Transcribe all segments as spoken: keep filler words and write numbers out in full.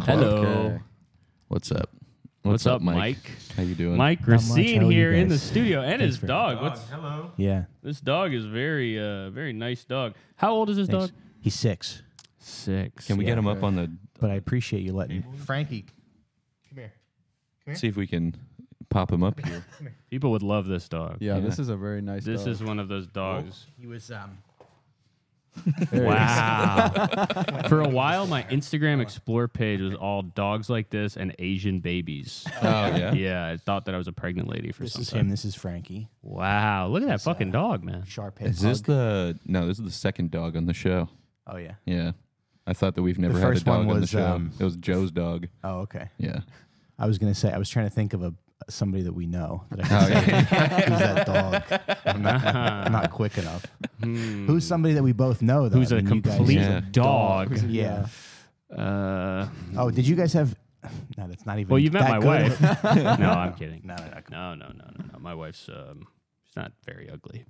Hello. Okay. What's up? What's, What's up, Mike? Mike? How you doing? Mike Racine here in the studio, and Thanks his for dog. dog. What's Hello. Yeah. this dog is very, uh, very nice dog. How old is this Thanks. dog? He's six. Six. Can we Yeah. get him up on the? But I appreciate you letting Frankie, come here. See if we can pop him up here. People would love this dog. Yeah, Yeah. this is a very nice This dog. is one of those dogs. He was um. There he is. Wow. For a while, my Instagram Explore page was all dogs like this and Asian babies. Oh yeah. Yeah, I thought that I was a pregnant lady for This some is time. him. This is Frankie. Wow, look at that fucking dog, man. Sharp head Is this pug. the? No, this is the second dog on the show. Oh, yeah. Yeah. I thought that we've never The had a first one dog on the was, show. um, it was Joe's dog. Oh, okay. Yeah. I was going to say, I was trying to think of a somebody that we know. That I Oh, could say, who's that dog? I'm not, I'm not quick enough. Hmm. Who's somebody that we both know, though? Who's I a mean, you guys- complete Yeah. dog? Yeah. Uh, Oh, did you guys have... No, that's not even well, you've met that my good. wife. No, I'm kidding. No, no, no. No, no, no, no, no. My wife's um, she's not very ugly.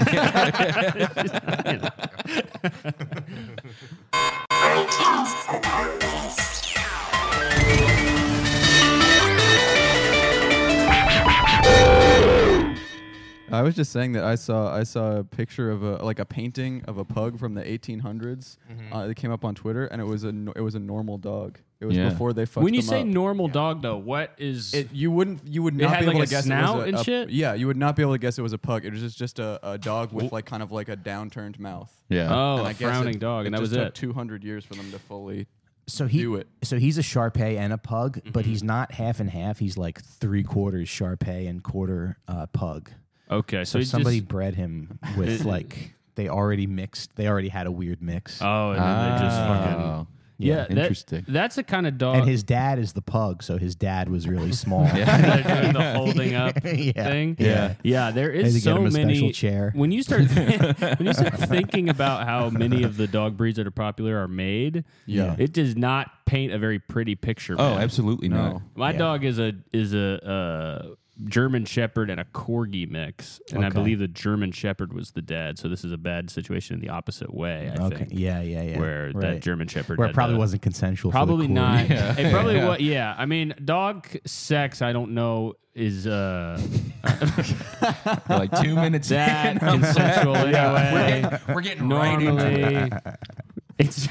I was just saying that I saw I saw a picture of a like a painting of a pug from the eighteen hundreds. Mm-hmm. Uh, it came up on Twitter, and it was a no- it was a normal dog. It was Yeah. before they fucked When you them say up. normal dog, though, what is It, you wouldn't you would It not had be like able a to guess snout it was a, and a- shit? Yeah, you would not be able to guess it was a pug. It was just, just a, a dog with Wh- like kind of like a downturned mouth. Yeah. oh And I a guess frowning it- dog, and that was just it? took two hundred years for them to fully. So he, Do it. So he's a Shar-Pei and a pug, but he's not half and half. He's like three quarters Shar-Pei and quarter uh, pug. Okay, so So he's somebody just, bred him with like they already mixed. They already had a weird mix. oh, and then they just fucking Oh. yeah. that- Interesting. that's the kind of dog. and his dad is the pug, so his dad was really small. they're doing the holding up Yeah. thing. Yeah. yeah. There They had is to get so him a many. special chair. When you start when you start thinking about how many of the dog breeds that are popular are made, Yeah. it does not paint a very pretty picture. Oh, man. absolutely No. not. My Yeah. dog is a is a uh, German Shepherd and a Corgi mix, and I Okay. believe the German Shepherd was the dad. So this is a bad situation in the opposite way. I Okay. think, Yeah, yeah, yeah. where that Right. German Shepherd Where had it probably the- wasn't consensual. Probably for the not. Corgi. Yeah. It probably Yeah. was. Yeah, I mean, dog sex. I don't know is uh, We're like two minutes that in. consensual anyway. We're getting, we're getting right into it. Normally, it's.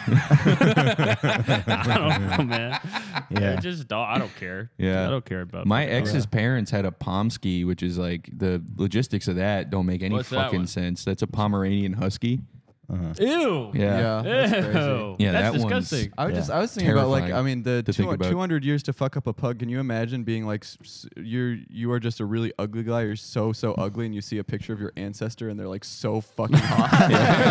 I don't know, man. Yeah. They're just dog. I don't care. Yeah. I don't care about My fucking ex's dogs. parents had a Pomsky, which is like the logistics of that don't make any What's that fucking one? sense. That's a Pomeranian Husky. Ew. Yeah. Yeah, that's crazy. Ew. Yeah, That's that one's- disgusting. I was Yeah. just I was thinking about like Terrifying I mean the to think two, about. two hundred years to fuck up a pug. Can you imagine being like s- s- you're you are just a really ugly guy. You're so so ugly, and you see a picture of your ancestor, and they're like so fucking hot.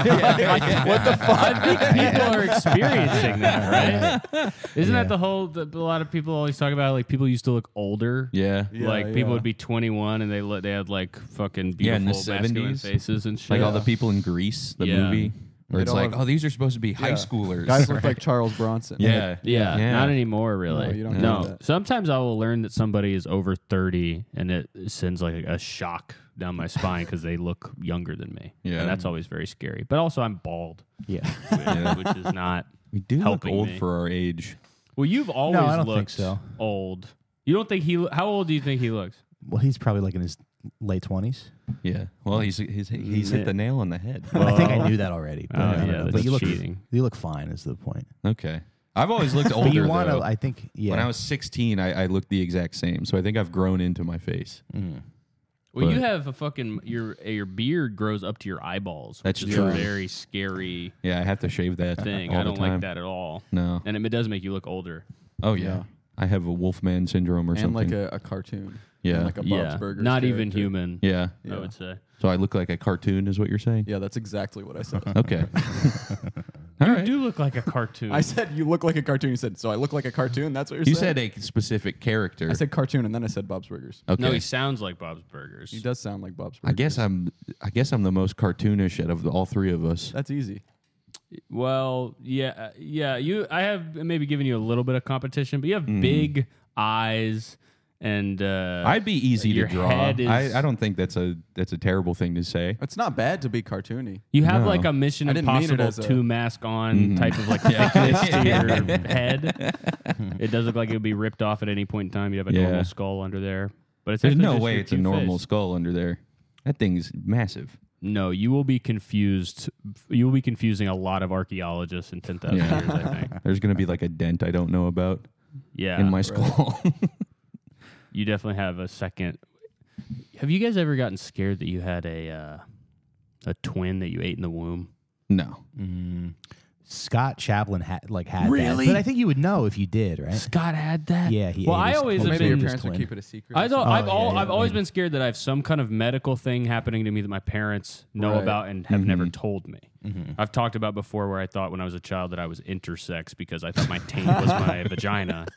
What the fuck? I think people are experiencing that, right? Isn't Yeah. that the whole? The, a lot of people always talk about like people used to look older. Yeah. Yeah, like people yeah. would be twenty-one and they look, they had like fucking beautiful Yeah, in the masculine seventies. faces and shit. Like all Yeah. the people in Greece, the Yeah. movie, where They'd it's all like, have- oh, these are supposed to be high Yeah. schoolers. Guys look like Charles Bronson. yeah. yeah, Yeah. not anymore, really. No, you don't No. get that. Sometimes I will learn that somebody is over thirty and it sends like a shock down my spine because they look younger than me. Yeah. And that's always very scary. But also, I'm bald, Yeah. which, which is not. We do look Helping old me. for our age. Well, you've always I don't looked think so. old. You don't think he? How old do you think he looks? Well, he's probably like in his late twenties. Yeah. Well, he's he's he's hit the nail on the head. I think I knew that already. But, Oh, I don't yeah, know. that's but you look cheating. you look fine is the point. Okay. I've always looked older. But you want though. to, I think, yeah. When I was sixteen, I, I looked the exact same. So I think I've grown into my face. Mm. Well, you But- have a fucking your your beard grows up to your eyeballs. That's which is true. a very scary Yeah, I have to shave that thing. all I the don't time. like that at all. No. And it does make you look older. Oh yeah. Yeah. I have a Wolfman syndrome or And something. like a, a cartoon. Yeah. And like a Bob's yeah, Burgers not even character. human. yeah. I Yeah. would say. So I look like a cartoon, is what you're saying? Yeah, that's exactly what I said. Okay. All You right. do look like a cartoon. I said you look like a cartoon. You said so. I look like a cartoon. That's what you're You saying. said a specific character. I said cartoon, and then I said Bob's Burgers. okay. No, he sounds like Bob's Burgers. He does sound like Bob's Burgers. I guess I'm. I guess I'm the most cartoonish out of the, all three of us. That's easy. Well, yeah, uh, yeah. You, I have maybe given you a little bit of competition, but you have big eyes and uh, I'd be easy your to draw. head is- I, I don't think that's a that's a terrible thing to say. It's not bad to be cartoony. you have No. like a Mission I didn't mean it Impossible as a- two mask on Mhm. type of like thickness to your head. It does look like it would be ripped off at any point in time. You have a Yeah. normal skull under there, but it's There's actually no just way your it's a cute normal face. skull under there. That thing's massive. No, you will be confused. You will be confusing a lot of archaeologists in ten thousand Yeah. years. I think. There's gonna be like a dent I don't know about Yeah, in my skull. you definitely have a second. Have you guys ever gotten scared that you had a uh, a twin that you ate in the womb? No. Mm. Scott Chaplin had like had Really? that, but I think you would know if you did, right? Scott had that. Yeah, he Well, ate I his- always well, have Maybe your been. his parents would twin. keep it a secret. or I thought something. I've Oh, all yeah, I've yeah, always maybe. been scared that I have some kind of medical thing happening to me that my parents know Right. about and have never Mhm. told me. Mhm. I've talked about before where I thought when I was a child that I was intersex because I thought my taint was my vagina.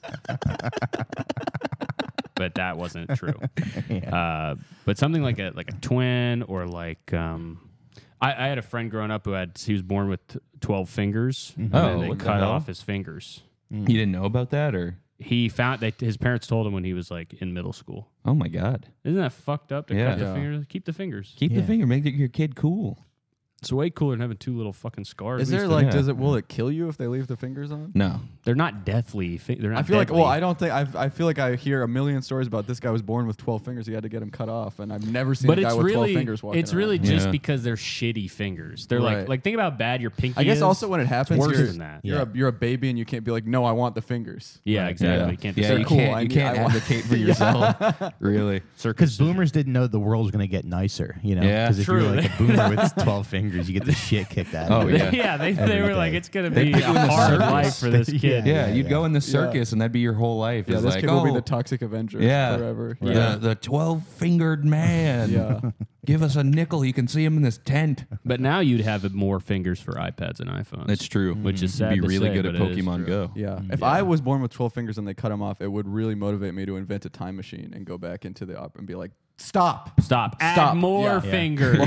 But that wasn't true. Yeah. Uh, but something like a like a twin or like um, I, I had a friend growing up who had he was born with t- twelve fingers and Oh, then they what the cut hell? off his fingers. You didn't know about that, or He found that his parents told him when he was like in middle school. oh my god, Isn't that fucked up to Yeah. cut the Yeah. fingers? Keep the fingers. keep Yeah. the finger, make your kid cool. It's way cooler than having two little fucking scars. Is At there least like, yeah. does it will it kill you if they leave the fingers on? No, they're not deathly. Fi- they're not. I feel like, deadly. well, I don't think I. I feel like I hear a million stories about this guy was born with twelve fingers. He had to get him cut off, and I've never seen But a guy it's with twelve really, fingers walking it's really around. just Yeah. because they're shitty fingers. They're like, Right. like think about how bad your pinky. I guess is. also when it happens, worse you're, than that. you're Yeah. a you're a baby and you can't be like, no, I want the fingers. Yeah, Right. exactly. yeah, You can't yeah, just you say, cool, can't, I you need- can't I want- advocate for yourself. Really, Because boomers didn't know the world was going to get nicer, you know? Yeah. Because if True. you're like a boomer with twelve fingers, you get the shit kicked out Oh, of you. yeah. yeah, they, they Every were day. like, it's gonna They be put a you in the hard circus. life for this Yeah. kid. yeah, Yeah, you'd yeah. go in the circus and that'd be your whole life. Yeah, It's this like, kid oh, will be the Toxic Avenger yeah, forever. Yeah. the the twelve fingered man. Yeah. Give us a nickel. You can see him in this tent. But now you'd have more fingers for iPads and iPhones. That's true. Which is You'd sad be to really say, good at but it is Pokemon true. Go. Yeah. If I was born with twelve fingers and they cut them off, it would really motivate me to invent a time machine and go back into the op and be like, stop. Stop. Add Stop. more Yeah. fingers.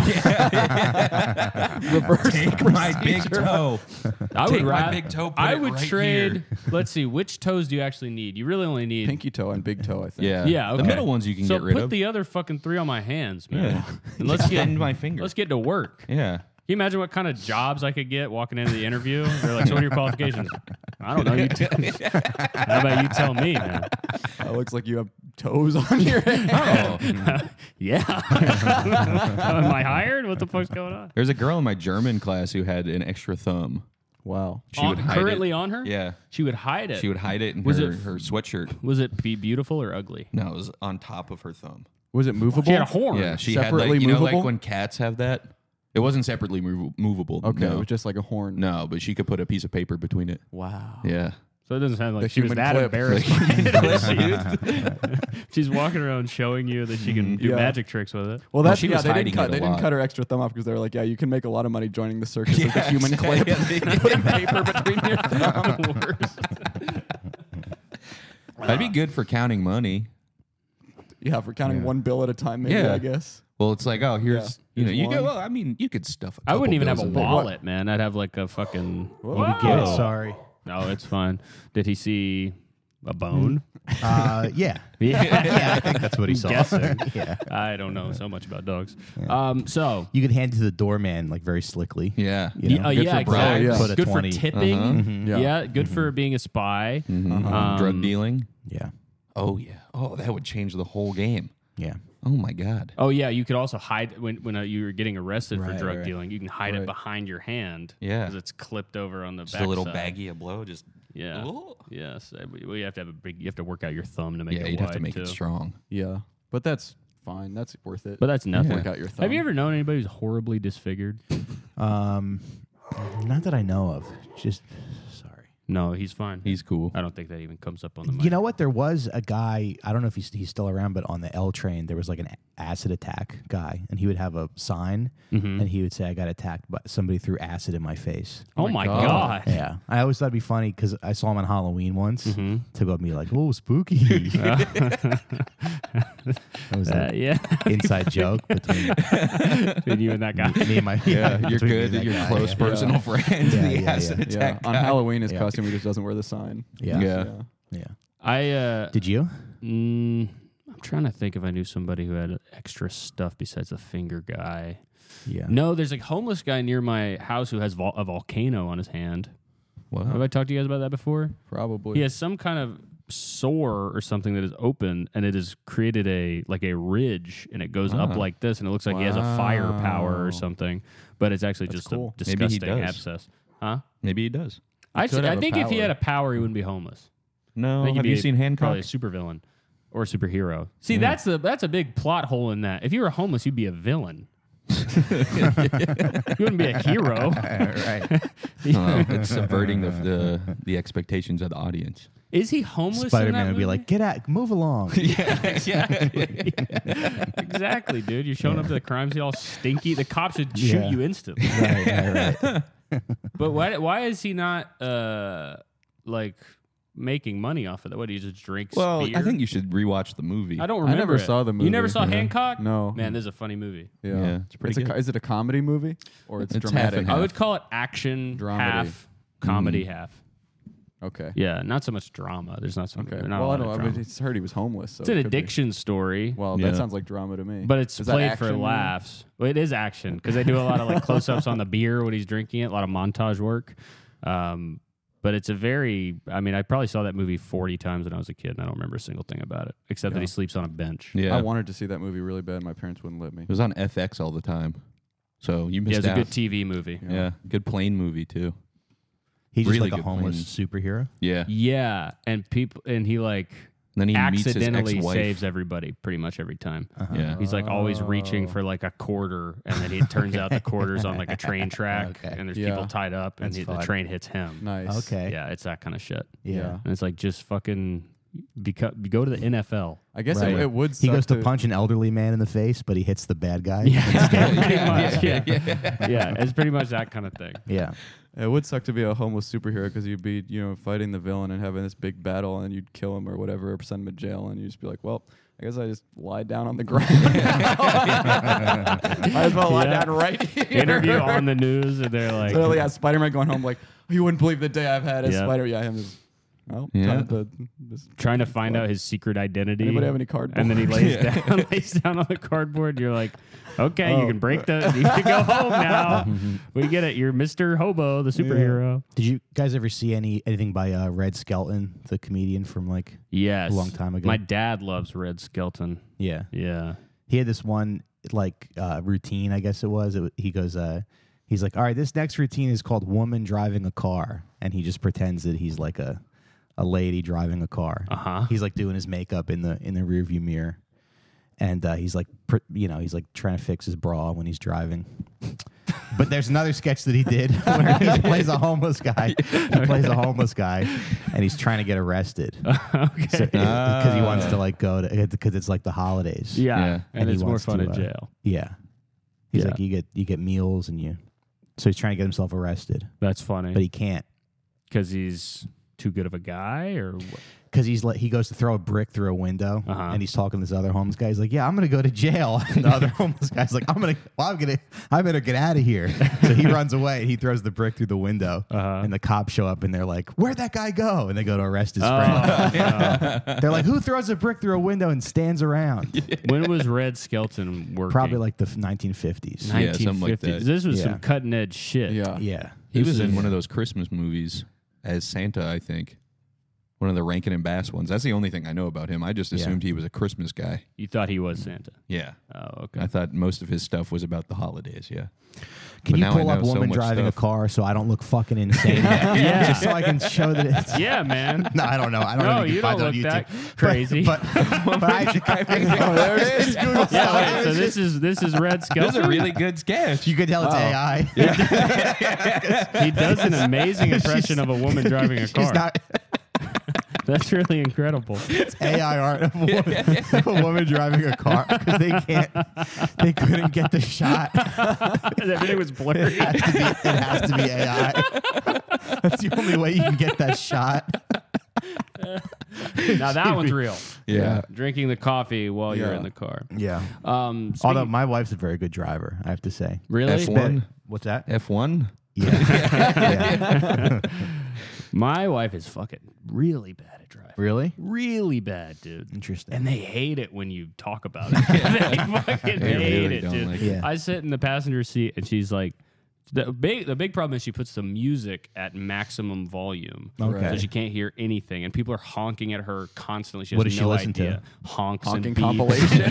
Reverse. Take my big toe. I Take would my ra- big toe, put I it would right trade. here. Let's see, which toes do you actually need? You really only need Pinky toe and big toe, I think. Yeah. Yeah, okay. The middle ones you can so get rid put of. the other fucking three on my hands, man. yeah. And let's get into my finger. let's get to work. Can Yeah. you imagine what kind of jobs I could get walking into the interview? They're like, "So what are your qualifications?" I don't know. You t- How about you tell me, man? It looks like you have toes on your head. Oh. Yeah. Am I hired? What the fuck's going on? There's a girl in my German class who had an extra thumb. Wow. She On- would hide currently it. on her? Yeah. She would hide it. She would hide it in Was her, it- her sweatshirt. Was it be beautiful or ugly? No, it was on top of her thumb. Was it movable? She had a horn. Yeah, she had Separately like you know movable? like when cats have that. It wasn't separately mov- movable. Okay, no. it was just like a horn. no, but she could put a piece of paper between it. Wow. Yeah. So it doesn't sound like The she was human that clip. embarrassed. by it. She's walking around showing you that she can do Yeah. magic tricks with it. Well, Well, that's she yeah. was They hiding didn't cut. it a They didn't lot. cut her extra thumb off because they were like, yeah, you can make a lot of money joining the circus with the Yeah, human clip. exactly. Putting paper between your thumb. That'd be good for counting money. Yeah, for counting Yeah. one bill at a time, maybe. Yeah. I guess. Well, it's like, oh, here's Yeah, you know, here's you go. one. Well, I mean, you could stuff. A I wouldn't couple even have a bills in there. wallet, man. I'd have like a fucking. Whoa. You get it. Whoa. Sorry. No, it's fine. Did he see a bone? Uh, yeah. Yeah. Yeah, I think that's what he saw. Guessing. Yeah. I don't know so much about dogs. Um, so You could hand it to the doorman like very slickly. Yeah. You know? yeah, uh, Good yeah, for bribes. exactly. Yeah. Put a Good twenty. for tipping. Uh-huh. Mhm. Yeah. Yeah. good for being a spy. Mhm. Um, Drug dealing. Yeah. Oh yeah. Oh, that would change the whole game. Yeah. Oh my god. Oh yeah, you could also hide when when uh, you were getting arrested for Right, drug right. dealing. You can hide it Right. behind your hand. Yeah. because it's clipped over on the Just back a little side. baggie of blow. Just Yeah. Oh. Yes. Uh, we- We have to have a big. You have to work out your thumb to make yeah, it you'd wide have to make too. it strong. Yeah, but that's fine. That's worth it. But that's nothing. Work out your thumb. Have you ever known anybody who's horribly disfigured? Um, not that I know of. Just sorry. No, he's fine. He's cool. I don't think that even comes up on the mic. You know what? There was a guy. I don't know if he's he's still around, but on the L train there was like an acid attack guy, and he would have a sign, Mhm. and he would say, "I got attacked, but somebody threw acid in my face." Oh, Oh my my god. God. Yeah, I always thought it'd be funny because I saw him on Halloween once Mhm. to go up and be like, "Oh, spooky." That was Uh, an yeah. inside joke between Between you and that guy. me and my. Yeah, you're between me good. and that Your guy, close yeah. personal friend. Yeah, the yeah, acid yeah. Yeah, attack. on guy. Halloween, his Yeah. costume he just doesn't wear the sign. Yeah. Yeah. Yeah. Yeah. I uh Did you? mm, trying to think if I knew somebody who had extra stuff besides the finger guy. Yeah. No, there's a homeless guy near my house who has vol- a volcano on his hand. Wow. Have I talked to you guys about that before? Probably. He has some kind of sore or something that is open, and it has created a like a ridge, and it goes up Ah. like this, and it looks like he has a firepower Wow. or something. But it's actually That's just cool. a Maybe he disgusting does. abscess. Huh? Maybe he does. I, could s- I have a think if he power. had a power, he wouldn't be homeless. No, I think he'd have be you a- seen Hancock? Probably a supervillain or a superhero. See, Mm. that's the that's a big plot hole in that. If you were homeless, you'd be a villain. You wouldn't be a hero. right. Oh, it's subverting the, the the expectations of the audience. Is he homeless? Spider in that Man would be movie? like, get out, move along. Exactly, dude. You're showing up to the crime scene all stinky. The cops should shoot Yeah. you instantly. right, right, right. But why? Why is he not uh like making money off of that? What, he just drinks Well, beer? I think you should rewatch the movie. I don't I remember. never it. saw the You never movie. saw Mhm. Hancock? No. Man, this is a funny movie. Yeah, Yeah, it's pretty a, co- good. is it a comedy movie or it's, It's half dramatic? and I half. would call it action Dramedy. half, comedy half. Okay. Yeah, not so much drama. There's not so Okay. Not Well, a I lot don't know. of I mean, drama. it's heard he was homeless. So It's an it could be. addiction story. Well, Yeah. that sounds like drama to me. But it's Is that played for action? laughs. Well, it is action because they do a lot of like close-ups on the beer when he's drinking it, a lot of montage work. Um, but it's a very, I mean, I probably saw that movie forty times when I was a kid, and I don't remember a single thing about it, except that Yeah. he sleeps on a bench. Yeah, I wanted to see that movie really bad. My parents wouldn't let me. it was on F X all the time, so you Yeah, missed it's a out. good T V movie. Yeah. yeah, good plane movie too. He's Really just like a good homeless superhero. Yeah, Yeah, and people, and he like then he meets his accidentally ex-wife. saves everybody pretty much every time. Uh-huh. Yeah, He's like always reaching Oh. for like a quarter, and then it turns out the quarter's on like a train track, Okay. and there's Yeah. people tied up, and That's the, the fun. train hits him. Nice. Okay. Yeah, it's that kind of shit. Yeah. Yeah. And it's like just fucking beca- go to the N F L. I guess Right. it, it would. He suck goes to punch an elderly man in the face, but he hits the bad guy. Yeah, pretty Yeah, much. yeah, Yeah, yeah, it's pretty much that kind of thing. Yeah. It would suck to be a homeless superhero because you'd be, you know, fighting the villain and having this big battle, and you'd kill him or whatever, or send him to jail, and you'd just be like, well, I guess I just lie down on the ground. Might as well lie Yeah. down right here. Interview on the news, and they're like, Literally, yeah, Spider-Man going home like, oh, you wouldn't believe the day I've had as Yeah. Spider. Yeah, him just, well, Yeah. time to just trying to find out his secret identity. Anybody have any cardboard? And then he lays Yeah. down, lays down on the cardboard. You're like, okay, you Oh. can break the, you can go home now. We get it. You're Mister Hobo, the superhero. Did you guys ever see any anything by uh, Red Skelton, the comedian from like Yes, a long time ago? My dad loves Red Skelton. yeah. Yeah, He had this one like uh, routine, I guess it was. It, wa- he goes, uh, he's like, all right, this next routine is called woman driving a car, and he just pretends that he's like a a lady driving a car. uh huh. He's like doing his makeup in the in the rearview mirror, and uh, he's like, pr- you know, he's like trying to fix his bra when he's driving. But there's another sketch that he did where he plays a homeless guy. He plays a homeless guy, and he's trying to get arrested Okay. because he wants to like go to because it's like the holidays. yeah. Yeah. and, And he it's more wants fun to, in uh, jail. Yeah. He's Yeah. like, you get you get meals and you. So he's trying to get himself arrested, That's but funny he can't because he's too good of a guy, or what? because he's like he goes to throw a brick through a window, Uh-huh. and he's talking to this other homeless guy. He's like, "Yeah, I'm gonna go to jail." And the other homeless guy's like, "I'm gonna, well, I'm gonna, I better get out of here." So he runs away. And he throws the brick through the window, Uh-huh. and the cops show up, and they're like, "Where'd that guy go?" And they go to arrest his Oh, friend. oh. They're like, "Who throws a brick through a window and stands around?" When was Red Skelton working? Probably like the nineteen fifties. Yeah, something like nineteen fifties. that. This was Yeah. some cutting edge shit. Yeah. Yeah, He This was in is- one of those Christmas movies as Santa, I think. One of the Rankin and Bass ones. That's the only thing I know about him. I just Yeah. assumed he was a Christmas guy. You thought he was Santa. Yeah. Oh, okay. I thought most of his stuff was about the holidays. Yeah. Can But you now I pull up know so woman much driving stuff. a car so I don't look fucking insane? Yeah. Just so I can show that it's. Yeah, man. No, I don't know. I don't No, know. if you can find don't it on look YouTube. that crazy. But, but, but I, Oh, there it is. Yeah, wait, so this is this is Red Skelton. good sketch. you could tell it's Oh. A I. He does an amazing impression of a woman driving a She's car. not That's really incredible. A I art of a woman, of a woman driving a car because they can't, they couldn't get the shot. Everything was blurry. It has to be, it has to be A I. That's the only way you can get that shot. Now that one's real. Yeah. Drinking the coffee while you're Yeah. in the car. Yeah. Um, Although speaking- my wife's a very good driver, I have to say. really, F one. What's that? F one. Yeah. yeah. my wife is fucking really bad at driving. Really? Really bad, dude. Interesting. And they hate it when you talk about it. They fucking They hate really it, don't dude. like it. Yeah. I sit in the passenger seat, and she's like, the big the big problem is she puts the music at maximum volume, Okay. so she can't hear anything, and people are honking at her constantly. She has What does she no listen to? idea. Honks Honking and beeps. compilation.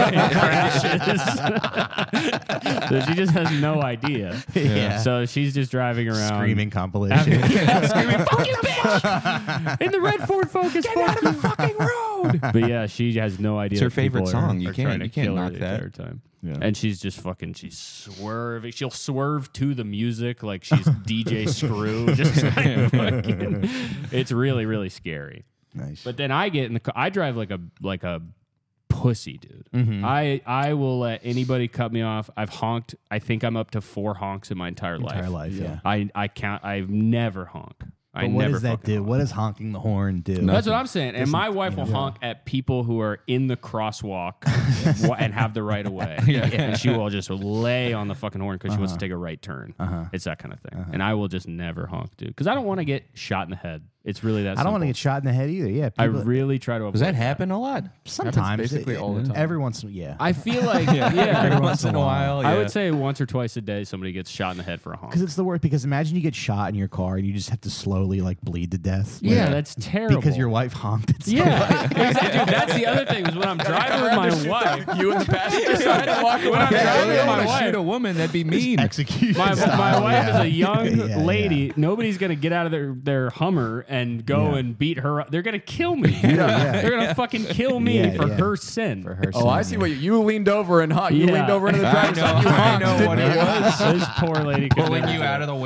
crashes. So she just has no idea. Yeah. So she's just driving around Screaming compilation. yeah, screaming, "Fuck you, bitch!" In the red Ford Focus. Get out of the fucking road. But yeah, she has no idea. It's her that people favorite are- song. You are can't- trying to you can't kill her knock the that. entire time. Yeah. And she's just fucking. She's swerving. She'll swerve to the music like she's D J Screw. Just like fucking. It's really really scary. Nice. But then I get in the car. I drive like a like a pussy, dude. Mhm. I I will let anybody cut me off. I've honked. I think I'm up to four honks in my entire life. Entire life, yeah. I I count. I've never honk. I But what never does that fucking do? honk. What does honking the horn do? That's what I'm saying. And my wife will honk at people who are in the crosswalk wa- and have the right of way. And she will just lay on the fucking horn because she wants to take a right turn. Uh-huh. It's that kind of thing. And I will just never honk, dude. Because I don't want to get shot in the head. It's really that I don't want to simple. get shot in the head either. Yeah. I people- really try to avoid Does that happen a lot? sometimes basically all the time. Every once, yeah. I feel like, yeah. Every once in a while. I would say once or twice a day somebody gets shot in the head for a honk. Because it's the worst. Because imagine you get shot in your car and you just have to slowly like bleed to death. Yeah, Like, that's terrible. because your wife honked at Yeah, exactly. Dude, that's the other thing is when I'm driving with my wife. You and the passenger side and walk When I'm away. driving with my want to wife, shoot a woman, that'd be mean. execution. my, style, my wife yeah. is a young Yeah, yeah. lady. Nobody's gonna get out of their, their Hummer and go Yeah. and beat her up. They're gonna kill me. yeah. They're gonna fucking kill me Yeah, for yeah. her sin. For her Oh, I son, see yeah. what you, you leaned over and honked. You Yeah. leaned over into the I driver's know, side. You I honked. know didn't what you? it was. This poor lady could Pulling never you do out it. of the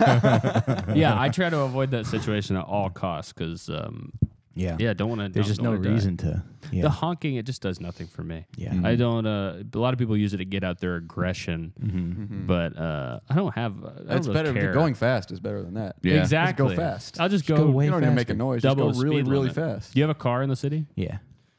window. Yeah, I try to avoid that situation at all costs because, um, Yeah. yeah, don't want to. There's just no reason to. Yeah. The honking, it just does nothing for me. Yeah. I don't. Uh, a lot of people use it to get out their aggression, Mm-hmm. but uh, I don't have. I don't That's really better. care. Going fast is better than that. Yeah. Exactly. Just go fast. I'll just go. go way You don't even make faster. a noise. Double Just the go really, speed really limit. fast. Do you have a car in the city? Yeah.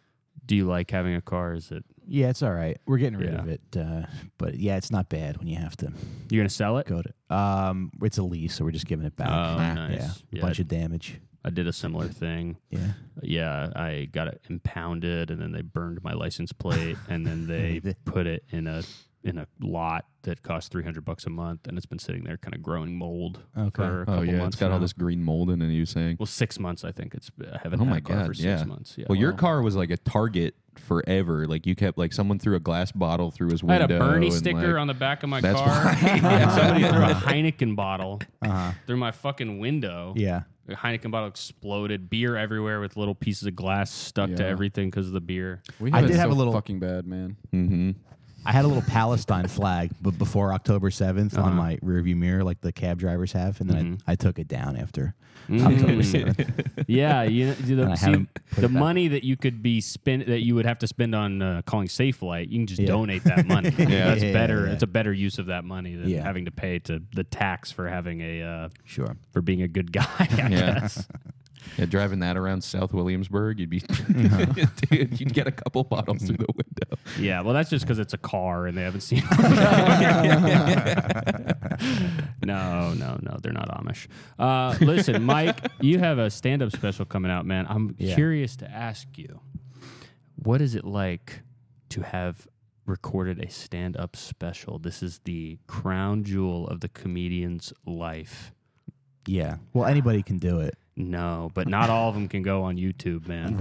Do you like having a car? Is it Yeah, it's all right. We're getting rid Yeah. of it, uh, but yeah, it's not bad when you have to you're gonna sell it? go to. Um, it's a lease, so we're just giving it back. Oh, yeah, nice. yeah, a Yeah. bunch of damage. I did a similar thing. Yeah, Yeah, I got it impounded, and then they burned my license plate, and then they put it in a in a lot that cost three hundred bucks a month, and it's been sitting there, kind of growing mold Okay. for a Oh couple yeah, months it's got all now. this green mold in it. You saying? Well, six months, I think it's. I haven't Oh had my a car god, for six yeah. months. Yeah. Well, your car was like a target forever. Like you kept like someone threw a glass bottle through his I window. had a Bernie and, sticker like, on the back of my That's car. why. And somebody threw a Heineken bottle uh-huh. through my fucking window. yeah. The Heineken bottle exploded. Beer everywhere with little pieces of glass stuck to Yeah. everything because of the beer. We I have it did have so a little- fucking bad, man. Mm-hmm. I had a little Palestine flag, but before October seventh Uh-huh. on my rearview mirror, like the cab drivers have, and then Mhm. I, I took it down after Mm. October seventh. Yeah, you know, And the, I see, haven't put the it back. money that you could be spend that you would have to spend on uh, calling SafeLight, you can just Yeah. donate that money. Yeah. That's Yeah, better. yeah. It's a better use of that money than Yeah. having to pay to the tax for having a uh, Sure. for being a good guy. I Yeah. guess. Yeah, driving that around South Williamsburg, you'd be, dude, you'd get a couple bottles through the window. Yeah, well, that's just because it's a car and they haven't seen. no, no, no, they're not Amish. Uh, listen, Mike, you have a stand-up special coming out, man. I'm Yeah. curious to ask you, what is it like to have recorded a stand-up special? This is the crown jewel of the comedian's life. Yeah. Well, anybody can do it. No, but not all of them can go on YouTube, man.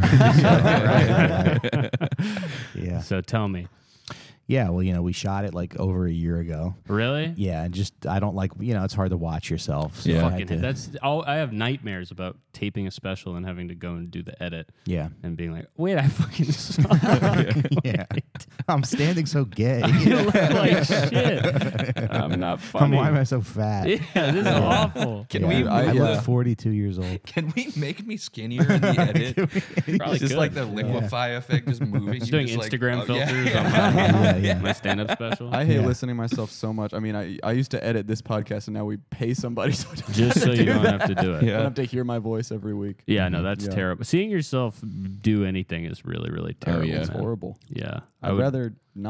Yeah. So tell me, Yeah. Well, you know, we shot it like over a year ago. really? Yeah, and just I don't like you know it's hard to watch yourself. So Yeah. I had Fucking, to- that's all. I have nightmares about taping a special and having to go and do the edit yeah. and being like, "Wait, I fucking suck. Yeah. I'm standing so gay. I look like shit. I'm not I'm, funny. why am I so fat? Yeah, this is awful. Can Yeah, we? I, I yeah. look forty-two years old. Can we make me skinnier in the edit? Probably It's just could. like the liquefy effect, just moving. Just You doing like- Instagram oh, yeah. filters on my, Yeah, yeah. my stand-up special. I hate Yeah. listening to myself so much. I mean, I I used to edit this podcast, and now we pay somebody so I don't Just so you do don't that. have to do it. I Yeah. don't have to hear my voice every week. Yeah, no, that's Yeah. terrible. Seeing yourself do anything is really, really terrible. yeah. It's man. horrible. Yeah, I I'd would, rather not.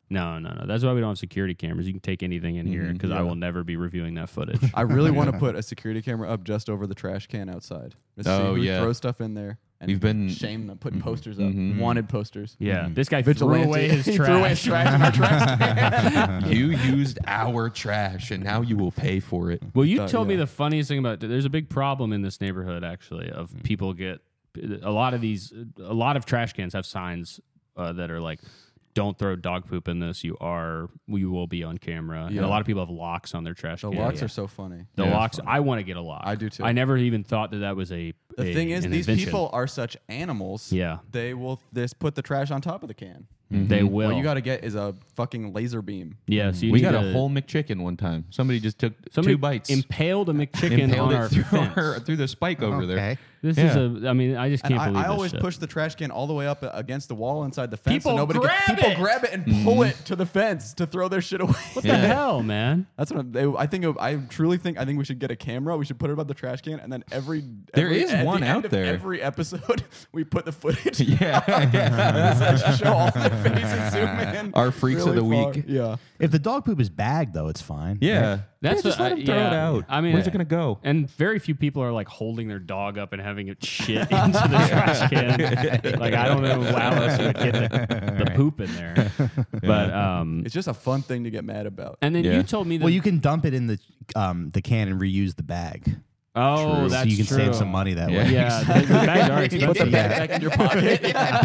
No, no, no. That's why we don't have security cameras. You can take anything in here Mhm. because I Yeah. will never be reviewing that footage. I really want to put a security camera up just over the trash can outside. Just Oh, see who yeah. throws stuff in there. And We've been- shame them, putting posters up, Mhm. wanted posters. Yeah, Mhm. this guy Vigilante. threw away his He trash. threw away his trash in our trash can. You used our trash, and now you will pay for it. Well, you Uh, told me yeah. the funniest thing about there's a big problem in this neighborhood actually of people get a lot of these a lot of trash cans have signs uh, that are like don't throw dog poop in this. You are we will be on camera. And Yeah. a lot of people have locks on their trash The cans. locks are so funny. The Yeah. locks. I want to get a lock. I do too. I never even thought that that was a. The a- thing is, an these invention. people are such animals. Yeah. They will just put the trash on top of the can. They will. What you got to get is a fucking laser beam. Yeah. So you We need got a to- whole McChicken one time. Somebody just took somebody two bites, impaled a McChicken impaled on it our through, fence. our, through the spike over there. Okay. This Yeah. is a. I mean, I just And can't I, believe I this always shit. push the trash can all the way up against the wall inside the fence. People so nobody grab can, people it! grab it and pull it to the fence to throw their shit away. What Yeah. the hell, man? That's what I'm, they, I think. Of, I truly think. I think we should get a camera. We should put it above the trash can, and then every There every, is at the one end out of there. Every episode, we put the footage. Yeah, yeah. Just show all their faces, zoom in. Our freaks of really the far. week. Yeah. If the dog poop is bagged, though, it's fine. Yeah. That's yeah, just what let I- him throw yeah. it out. I mean- where's it gonna go? And very few people are like holding their dog up and having it shit into the trash can. Like I don't know how else would get the, the poop in there. But um, It's just a fun thing to get mad about. and then Yeah. you told me that. Well, you can dump it in the um, the can and reuse the bag. oh, True. that's so you can true. save some money that Yeah. way. Yeah, the, the bags are Put the expensive. bag back in your pocket.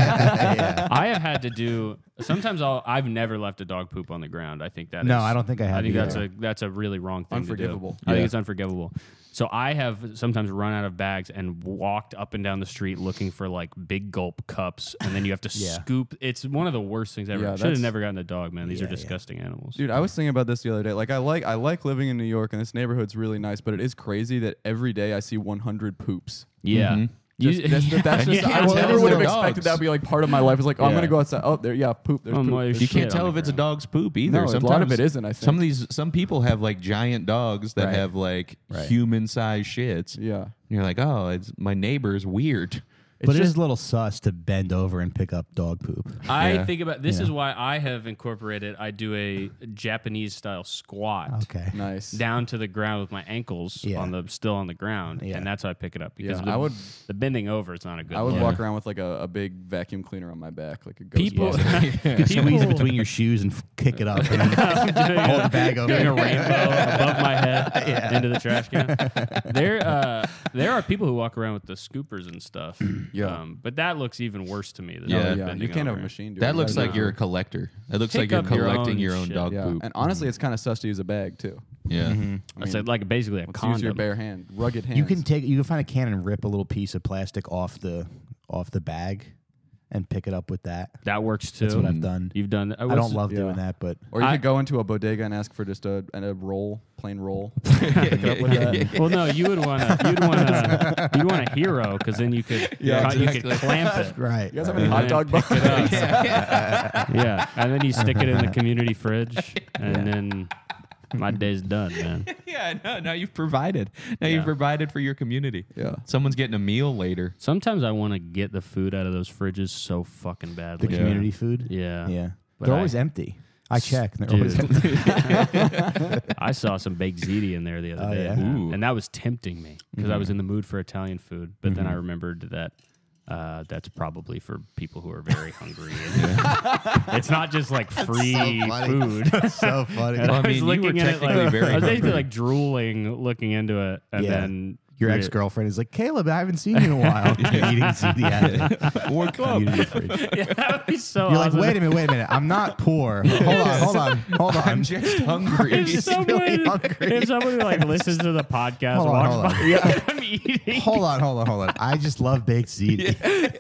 Yeah. I have had to do. Sometimes I'll. I've never left a dog poop on the ground. I think that. No, is- I don't think I have I think either. that's a that's a really wrong thing Unforgivable. to do. I Yeah. think it's unforgivable. So I have sometimes run out of bags and walked up and down the street looking for like big gulp cups, and then you have to Yeah. scoop. It's one of the worst things ever. Yeah, Should have that's- never gotten a dog, man. These Yeah, are yeah. disgusting animals. Dude, I was thinking about this the other day. Like, I like I like living in New York, and this neighborhood's really nice. But it is crazy that every day I see one hundred poops. Yeah. Mhm. You- Just, that's, that's, that's just. Yeah, I well, never those would have are expected dogs. that to be like part of my life. It's like, oh, I'm Yeah. gonna go outside. Oh, there, yeah, poop. There's Oh, poop. my There's You shit can't on tell the if it's a ground. dog's poop either. No, a Sometimes lot of it isn't, I think. Some of these, some people have like giant dogs that Right. have like Right. human-sized shits. Yeah. And you're like, oh, it's my neighbor's weird. It's But it just is a little sus to bend over and pick up dog poop. I Yeah. think about this Yeah. is why I have incorporated. I do a Japanese style squat. Okay. nice. Down to the ground with my ankles Yeah. on the still on the ground, Yeah. and that's how I pick it up. Because Yeah, the, I would- the bending over is not a good. I would look. walk around with like a, a big vacuum cleaner on my back, like a ghost People, buster. You can squeeze it between your shoes and f- kick it up. And then I'm doing hold a, the bag over. doing a rainbow above my head into the trash can. There, uh, there are people who walk around with the scoopers and stuff. Yeah. um, but that looks even worse to me. Than Yeah. the Oh, yeah, bending you can't have over. a machine do it. That You looks gotta like do you're it. a collector. That looks Pick like you're up your collecting own your own shit. dog Yeah, poop. and honestly, it's kind of sus to use a bag too. Yeah. Mm-hmm. I It's mean, like basically a let's use your condom. bare hand, rugged hands. You can take you can find a can and rip a little piece of plastic off the off the bag and pick it up with that. That works too. That's what I've done. You've done. That. I What's- don't love yeah. doing that, but Or you I- could go into a bodega and ask for just a and a roll, plain roll. Pick it up with that. Well, no, you would want to. You'd want to. You want a hero because then you could. Yeah, you could exactly. clamp it. right. You guys have right. any hot dog Pick it buns? up. Yeah, and then you stick it in the community fridge, and then my day's done, man. yeah, no, now you've provided. Now Yeah. you've provided for your community. Yeah. Someone's getting a meal later. Sometimes I want to get the food out of those fridges so fucking the badly. Yeah. community food. Yeah. Yeah. But They're I- always empty. I check. They're always Dude. empty. I saw some baked ziti in there the other Oh, day, yeah? man. Ooh. And that was tempting me because I was in the mood for Italian food. But then I remembered that uh, that's probably for people who are very hungry. And it's not just like free funny. food. so funny. And Well, I was mean, you were looking at it technically like, very I was basically hungry. like drooling, looking into it, and Yeah. then Your re- ex girlfriend is like, Caleb, I haven't seen you in a while. You're eating C D out of it. Or Community fridge. Yeah, that would be so. You're like, awesome. wait a minute, wait a minute. I'm not poor. Hold on, hold on, hold on. I'm just hungry. If He's someone, really hungry. if someone like listens to the podcast, Hold on, walks hold on. by, yeah. I'm eating. Hold on, hold on, hold on. I just love baked ziti.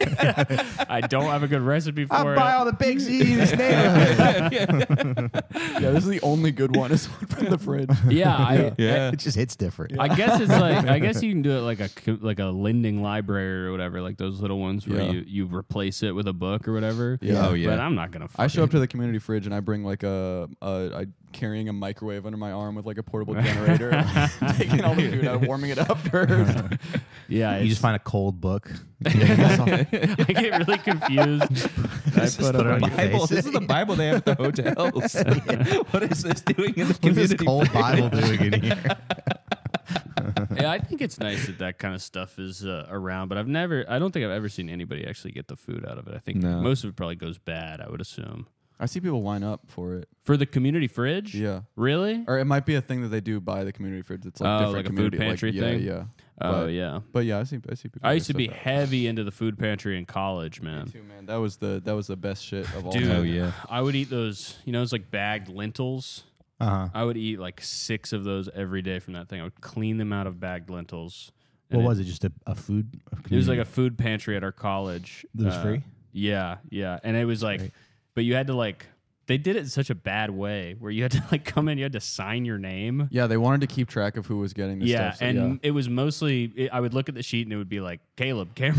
I don't have a good recipe I for buy it. all the baked ziti in this neighborhood. Yeah, this is the only good one. Is one from the fridge. Yeah, I, Yeah. It just hits different. I guess it's like I guess you can do it like a co- like a lending library or whatever, like those little ones where Yeah. you, you replace it with a book or whatever. Yeah. Oh, yeah. But I'm not gonna. I show up fucking- to the community fridge and I bring like a, a I carrying a microwave under my arm with like a portable generator, taking all the food out, warming it up first. Yeah, You just it's- find a cold book. I get really confused. This is put it the on your Bible. face. This is the Bible they have at the hotels. What is this doing in the What is this community? cold fridge? Bible doing in here? Yeah, I think it's nice that that kind of stuff is uh, around, but I've never, I don't think I've ever seen anybody actually get the food out of it. I think No. most of it probably goes bad, I would assume. I see people line up for it. For the community fridge? Yeah. Really? Or it might be a thing that they do by the community fridge. It's like Oh, different like a food community. pantry like, thing? Yeah, yeah. Oh, but, yeah. But yeah, I see. I see people. I do used to be stuff like heavy into the food pantry in college, that. man. Me too, man. That was the that was the best shit of all Dude, time. Oh, yeah. I would eat those, you know, those like bagged lentils. Uh-huh. I would eat like six of those every day from that thing. I would clean them out of bagged lentils. What And was it? Just a, a food? A It was like a food pantry at our college. That was Uh, free? Yeah, yeah. And it was like, Great. but you had to like, they did it in such a bad way where you had to like come in, you had to sign your name. Yeah, they wanted to keep track of who was getting the Yeah, stuff. so and yeah. it was mostly, it, I would look at the sheet and it would be like, Caleb, Cameron.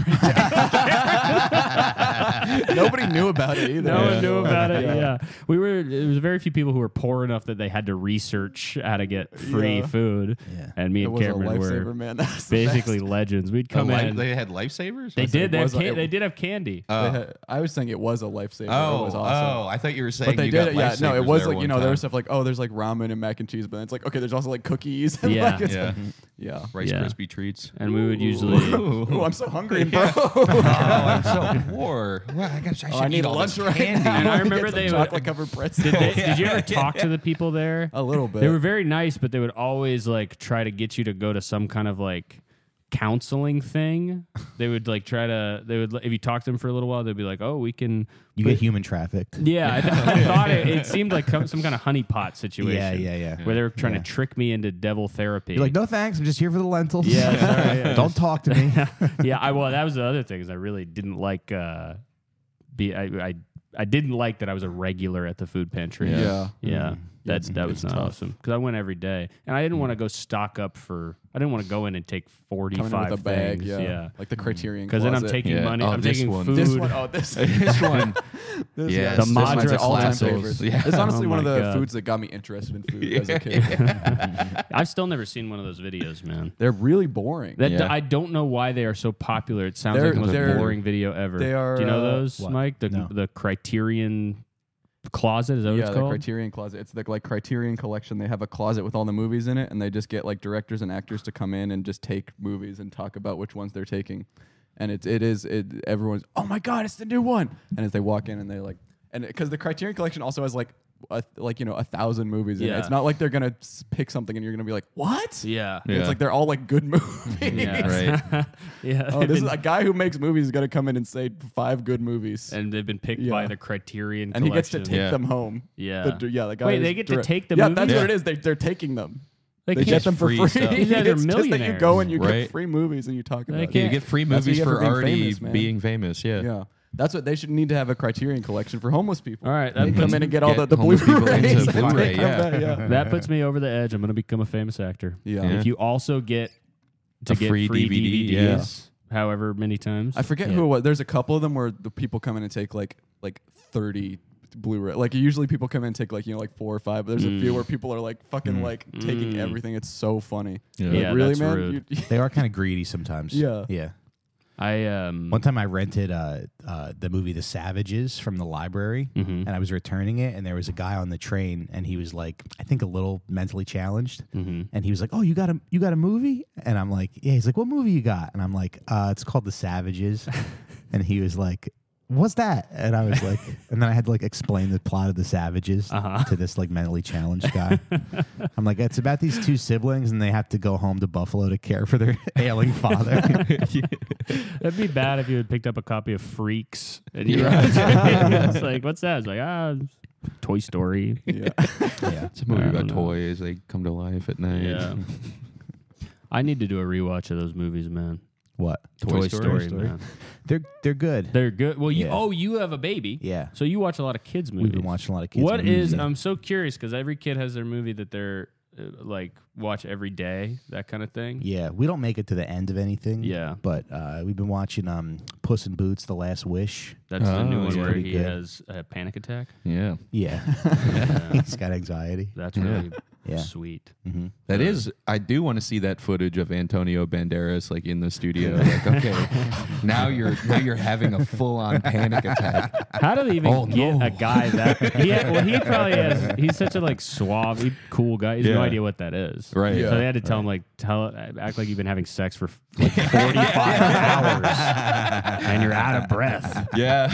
Nobody knew about it either. No Yeah. one knew about it. Yeah. We were, there was very few people who were poor enough that they had to research how to get free Yeah. food. Yeah. And me It and was a Cameron lifesaver, were man. That was the basically best. legends. We'd A come li- in. they had lifesavers? They I said did. it They, have was a- can- it- they did have candy. They Oh. had- I was saying it was a lifesaver. Oh, it was awesome. oh, I thought you were saying But they you did got it, yeah. No, lifesavers it was there like you one know there time. was stuff like oh, there's like ramen and mac and cheese, but then it's like okay, there's also like cookies. And Yeah. like, it's Yeah. like- yeah. Rice Yeah. Krispie treats. And we would usually. Ooh, I'm so hungry, bro. oh, I'm so poor. Well, I, guess I, Oh, should I need eat all lunch this right candy. now. And I Get remember some they would- chocolate covered pretzels. Did, they, did you ever talk to the people there? A little bit. They were very nice, but they would always like try to get you to go to some kind of like counseling thing. They would like try to. They would if you talk to them for a little while, they'd be like, "Oh, we can." You but- get human trafficked. Yeah, I, th- I thought it, it seemed like com- some kind of honeypot situation. Yeah, yeah, yeah. Where they were trying Yeah. to trick me into devil therapy. You're like, no thanks. I'm just here for the lentils. Yeah, sorry, yeah. Don't talk to me. yeah, I well, that was the other thing is I really didn't like. Uh, be I, I I didn't like that I was a regular at the food pantry. Yeah. Yeah. Yeah, Mm. that's that was It's not tough. awesome because I went every day, and I didn't want to go stock up for. I didn't want to go in and take Coming in forty-five with a bag, things. yeah. Yeah, Like the Criterion because then I'm closet. taking Yeah. money. Oh, I'm this taking one. food. This one, oh, this, This one. this Yeah, yeah, The this one's Madra my all-time classics. favorites. Yeah. It's honestly Oh one of my the God. foods that got me interested in food as a kid. I've still never seen one of those videos, man. They're really boring. That Yeah. I don't know why they are so popular. It sounds They're- like the most they're- boring video ever. they are, Do you know uh, those, what? Mike? The No. the Criterion closet is that what yeah, it's the called? Criterion closet. It's the like Criterion collection. They have a closet with all the movies in it, and they just get like directors and actors to come in and just take movies and talk about which ones they're taking. And it it is it everyone's oh my god, it's the new one. And as they walk in and they like and because the Criterion collection also has like a, like you know a thousand movies in it. Yeah. It's not like they're gonna s- pick something and you're gonna be like what? Yeah. Yeah. It's like they're all like good movies. Yeah. Right. yeah. Oh, they've this is been- a guy who makes movies is gonna come in and say five good movies, and, and they've been picked Yeah. by the Criterion he gets to collection. take Yeah. them home. Yeah. The, yeah, the guy. Wait, is they get to direct- take the Yeah, movies? that's Yeah. what it is. They they're taking them. They They can't- get them for free free. stuff. These guys are It's just that you millionaires. go and you Right. get free movies and you talk They about Yeah, it. you get free That's what movies you get for for being already famous, man. being famous. Yeah. Yeah, that's what they should need to have a Criterion collection for homeless people. All right, They that come puts, in and get all the, Get the homeless people Blu-rays. into and they Blu-ray, come yeah. back, yeah. that puts me over the edge. I'm going to become a famous actor. Yeah. Yeah. If you also get to A get free free, D V D, D V Ds, however many times. I forget Yeah. who it was. There's a couple of them where the people come in and take like like thirty Blu-ray. Like usually people come in and take like you know like four or five. But there's a few where people are like fucking like taking Mm. everything. It's so funny. Yeah. Like, Yeah, really, that's man. rude. You- They are kind of greedy sometimes. Yeah. Yeah. I um One time I rented uh, uh, the movie The Savages from the library, Mhm. and I was returning it, and there was a guy on the train, and he was like, I think a little mentally challenged, Mhm. and he was like, "Oh, you got a you got a movie?" And I'm like, "Yeah." He's like, "What movie you got?" And I'm like, uh, "It's called The Savages," and he was like, "What's that?" And I was like, and then I had to like explain the plot of The Savages Uh-huh. to this like mentally challenged guy. I'm like, it's about these two siblings, and they have to go home to Buffalo to care for their ailing father. That'd be bad if you had picked up a copy of Freaks and you were it's like, what's that? It's like, ah, Toy Story. yeah. Yeah. It's a movie I about don't know. toys. They come to life at night. Yeah. I need to do a rewatch of those movies, man. What? Toy Story? man. They're they're good. They're good. Well, you Yeah. oh, you have a baby. Yeah. So you watch a lot of kids movies. We've been watching a lot of kids. What movies, is? yeah. I'm so curious because every kid has their movie that they're uh, like watch every day, that kind of thing. Yeah, we don't make it to the end of anything. Yeah. but uh, we've been watching um, Puss in Boots: The Last Wish. That's the new Oh, one yeah. where Pretty he good. has a panic attack. Yeah. Yeah, Yeah. he's got anxiety. That's Yeah. really Yeah. Sweet. Mm-hmm. That is, I do want to see that footage of Antonio Banderas like in the studio. Like, okay, now you're now you're having a full on panic attack. How do they even Oh, get no. a guy that? He had, well, he probably has. He's such a like suave, he- cool guy. He has no Yeah. idea what that is. Right. So Yeah. they had to tell him like, tell, act like you've been having sex for like forty-five hours, and you're out of breath. Yeah.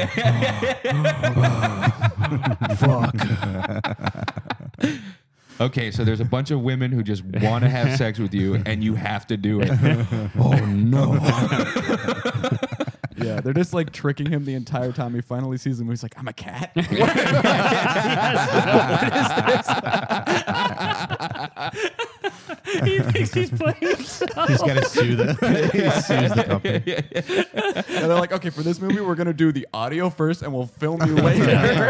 Fuck. Okay, so there's a bunch of women who just want to have sex with you, and you have to do it. Oh no! Yeah, they're just like tricking him the entire time. He finally sees him. He's like, "I'm a cat." He thinks he's playing himself. He's got to sue the. he sues the company. And they're like, "Okay, for this movie, we're gonna do the audio first, and we'll film you later."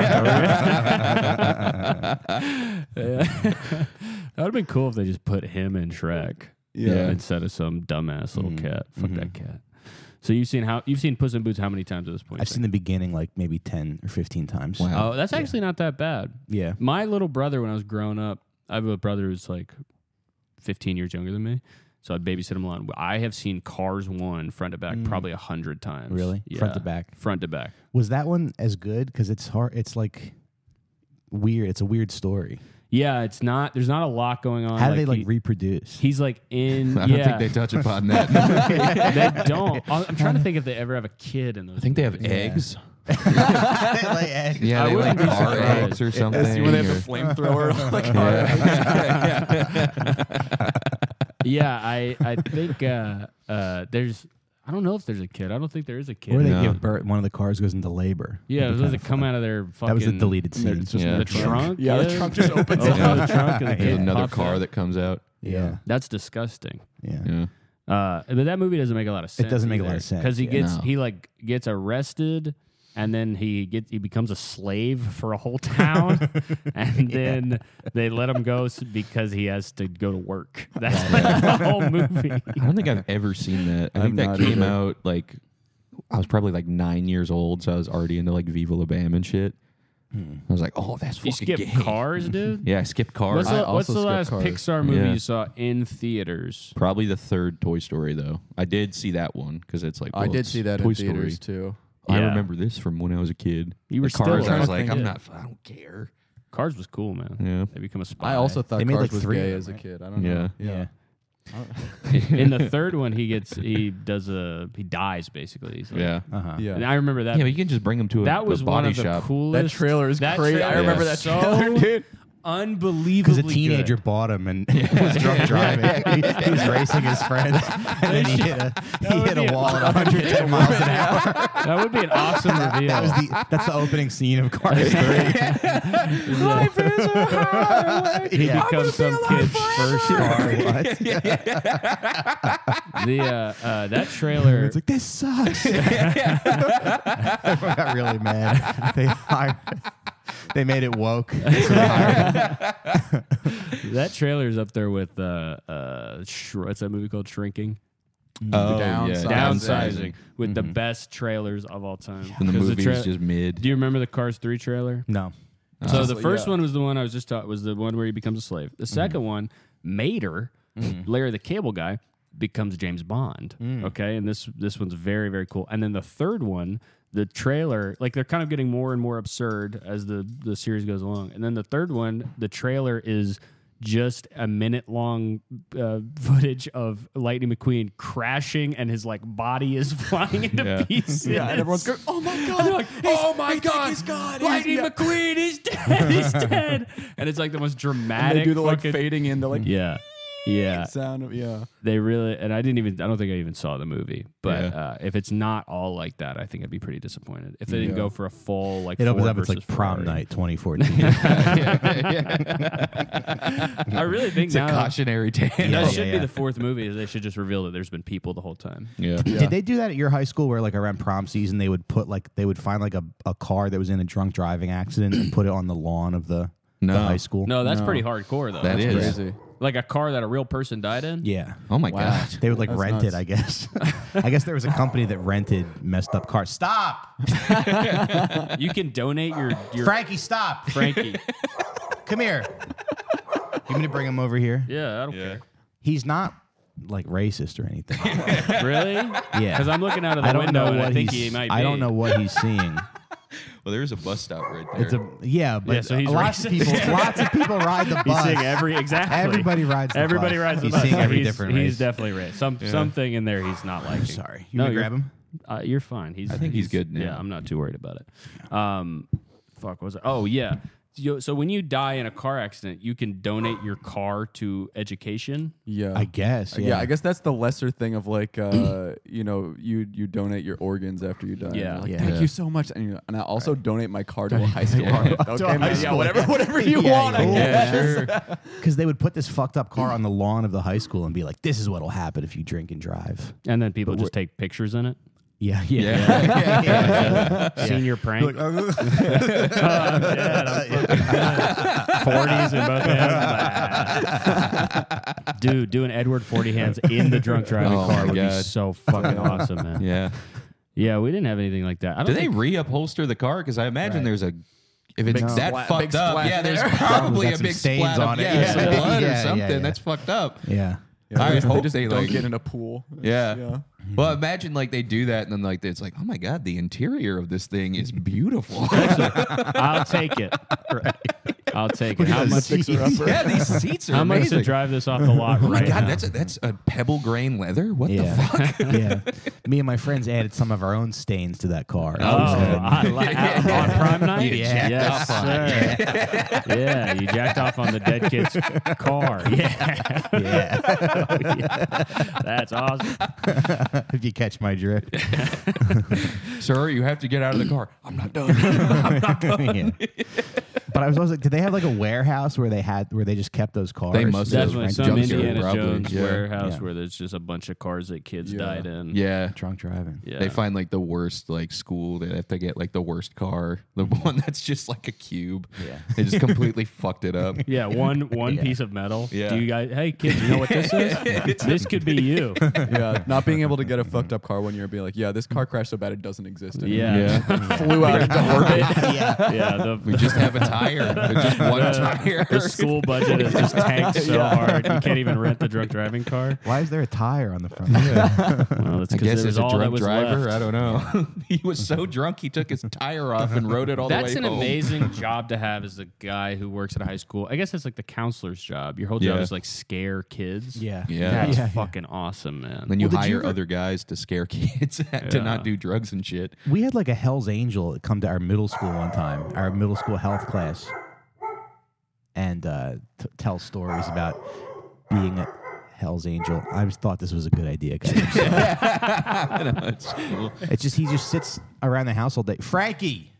That would have been cool if they just put him in Shrek. Yeah. Instead of some dumbass little Mhm. cat. Fuck Mhm. that cat. So you've seen how you've seen Puss in Boots how many times at this point? I've seen the beginning like maybe ten or fifteen times. Wow. Oh, that's actually not that bad. Yeah. My little brother, when I was growing up, I have a brother who's like fifteen years younger than me. So I babysit him a lot. I have seen Cars one front to back Mm. probably a hundred times. Really? Yeah. Front to back. Front to back. Was that one as good? Because it's hard. It's like weird. It's a weird story. Yeah, it's not. There's not a lot going on. How do they like he- reproduce? He's like in. I don't yeah, think they touch upon that. they don't. I'm I'm trying to think if they ever have a kid in those. I think they have movies. eggs. they lay eggs. Yeah, I they like wouldn't be car surprised. eggs or something. That's when they have or- the flamethrower. Like, Yeah, I I think uh, uh, there's. I don't know if there's a kid. I don't think there is a kid. Or they No. give birth. One of the cars goes into labor. yeah, That'd be does kinda it come fun. out of their fucking? That was a deleted scene. It's just Yeah. The trunk. Yeah, the trunk just opens Open up. the trunk and the Yeah. kid There's another pops car out. that comes out. Yeah. That's disgusting. Yeah. Yeah. Uh, but that movie doesn't make a lot of sense. doesn't make a lot of sense, because he yeah. gets No. he like gets arrested, and then he gets he becomes a slave for a whole town, and then they let him go s- because he has to go to work. That's like the whole movie. I don't think I've ever seen that. I I've think that not came either. out like I was probably like nine years old, so I was already into like Viva La Bam and shit. Hmm. I was like, oh, that's You fucking skip gay. Cars, dude. Yeah, I skipped Cars. What's I the, what's also the last skipped Cars. Pixar movie Yeah. you saw in theaters? Probably the third Toy Story though. I did see that one because it's like I well, did it's see that Toy in Story. theaters too. I Yeah. remember this from when I was a kid. You were Like still Cars. a I was fucking like, I'm kid. not. I don't care. Cars was cool, man. Yeah. They become a spy. I also thought They made, Cars like, was three of gay them, as a right? kid. I don't Yeah. know. Yeah. in the third one he gets he does a he dies basically. He's like- Yeah. Uh huh. Yeah. And I remember that. Yeah, but you can just bring them to a, that was a one body of the shop. coolest. That trailer is that crazy. trailer I remember is that so trailer, dude. unbelievably Because a teenager good. bought him and was drunk driving. he, he was racing his friends, and then he hit a he would hit be a a- wall at one hundred ten miles an hour. That would be an awesome reveal. That was the that's the opening scene of Cars three. Life is a highway. He Yeah. becomes some kid's first car. What? The uh, uh, that trailer. It's like this sucks. Everyone got really mad. They hired, they made it woke. So they hired that trailer is up there with uh, uh, sh- what's that movie called? Shrinking. Oh, Downsizing. Downsizing with the Mhm. best trailers of all time. And the 'Cause movie's tra- just mid. Do you remember the Cars three trailer? No. So Uh, the first yeah. one was the one I was just taught was the one where he becomes a slave. The second one, Mater, Larry the Cable Guy, becomes James Bond. Okay, and this this one's very very cool. And then the third one, the trailer, like they're kind of getting more and more absurd as the the series goes along. And then the third one, the trailer is just a minute long uh, footage of Lightning McQueen crashing and his like body is flying into Yeah. pieces. Yeah, and everyone's going, "Oh my god!" And they're like, oh my I think god, he's gone. Lightning He's- McQueen, he's dead, he's dead. And it's like the most And dramatic. they do the like fucking- fading in, the like yeah, yeah. sound of yeah. They really, and I didn't even. I don't think I even saw the movie. But Yeah. uh, if it's not all like that, I think I'd be pretty disappointed if they didn't Yeah. go for a full like. It opens Ford up. It's like versus prom Ferrari. night twenty fourteen. I really think It's a now cautionary tale. that Yeah, should yeah, be yeah. the fourth movie. Is they should just reveal that there's been people the whole time. Yeah. Yeah. Did they do that at your high school where like around prom season they would put like they would find like a, a car that was in a drunk driving accident and put it on the lawn of the, No. the high school? No, that's No. pretty hardcore though. That That's is. Crazy. like a car that a real person died in. Yeah. Oh my Wow. god. They would like That's rent nuts. it, I guess. I guess there was a company that rented messed up cars. Stop! You can donate your your Frankie, stop! Frankie. Come here. You mean to bring him over here? Yeah, I don't Yeah. He's not like racist or anything. care. Really? Yeah. Because I'm looking out of the I don't window know and what I think he's. he might be. I don't know what he's seeing. Well, there's a bus stop right there. It's a yeah, but Yeah, so he's lots of racist. people. Lots of people ride the He's bus. seeing every exactly. Everybody rides. The Everybody bus. rides the he's bus. seeing every he's, different He's race. definitely racist. Some something in there he's not liking. Sorry, you no, want to you're- grab him? Uh, you're fine. He's. I think he's good now. Yeah, I'm not too worried about it. Um, fuck, what was it? Oh yeah. You- So when you die in a car accident, you can donate your car to education. Yeah. I guess. yeah. Yeah, I guess that's the lesser thing of like, uh, you know, you you donate your organs after you die. And Yeah. you're like, Yeah. Thank Yeah. you so much, and, you and I also donate my car to a high school. Yeah. okay, To a high man, yeah, school. whatever, whatever you Yeah, want. I cool. guess. Yeah, sure. Because they would put this fucked up car on the lawn of the high school and be like, "This is what'll happen if you drink and drive." And then people But just take pictures in it. Yeah, yeah. Yeah. Yeah. Senior prank. Like, Oh, Dad, I'm fucking forties in both hands. Dude, doing Edward forty hands in the drunk driving Oh car my would be God. so fucking awesome, man. Yeah. Yeah, we didn't have anything like that. I Do don't they think, re-upholster the car? Because I imagine Right. there's a. If it's Big that splat- fucked big up, splat yeah, there's there. probably Got a some big stains splat on of, it. yeah, Yeah. some blood Yeah, or yeah, something. yeah. That's fucked up. yeah. Yeah, I they just- hope they just they, don't like- get in a pool. Yeah. yeah. Well, imagine like they do that, and then like it's like, oh my god, the interior of this thing is beautiful. I'll take it. I'll take it. How much? yeah, these seats are How much amazing. to drive this off the lot Oh my right god, now? that's a, that's a pebble grain leather. What Yeah. the fuck? yeah. Me and my friends added some of our own stains to that car. Oh, It was good. I like on prime night. You jacked yes, off on sir. Yeah, you jacked off on the dead kid's car. Yeah, yeah. that's awesome. If you catch my drift. Sir, you have to get out of the car. I'm not done. Yeah. But I was always like, did they have like a warehouse where they had where they just kept those cars? They must have. Definitely Rent- some junkyard, Indiana probably. Jones Yeah. warehouse Yeah. where there's just a bunch of cars that kids Yeah. died in. yeah. drunk driving. yeah. They find like the worst like school. They have to get like the worst car, the one that's just like a cube. Yeah. They just completely fucked it up. Yeah, one one Yeah. piece of metal. Yeah. Do you guys? Hey kids, you know what this is? This could be you. yeah, not being able to get a fucked up car one year and be like, yeah, this car crashed so bad it doesn't exist anymore. Yeah. Flew out into orbit. yeah. Yeah. The, We just have a tire. There's just one tire. the school budget is just tanked so hard you can't even rent the drunk driving car. Why is there a tire on the front? Yeah. Well, that's I because guess it was as a all that drunk was driver, left. I don't know. He was so drunk he took his tire off and rode it all That's the an way home. amazing job to have as a guy who works at a high school. I guess that's like the counselor's job. Your whole job Yeah. is like scare kids. Yeah. Yeah. That's Yeah, yeah. fucking awesome, man. Then you Well, did you hire ever- other guys to scare kids to Yeah. not do drugs and shit. We had like a Hell's Angel come to our middle school one time, our middle school health class, and uh, t- tell stories about being a Hell's Angel. I just thought this was a good idea, guys. I know, it's cool. It's just he just sits around the house all day. Frankie,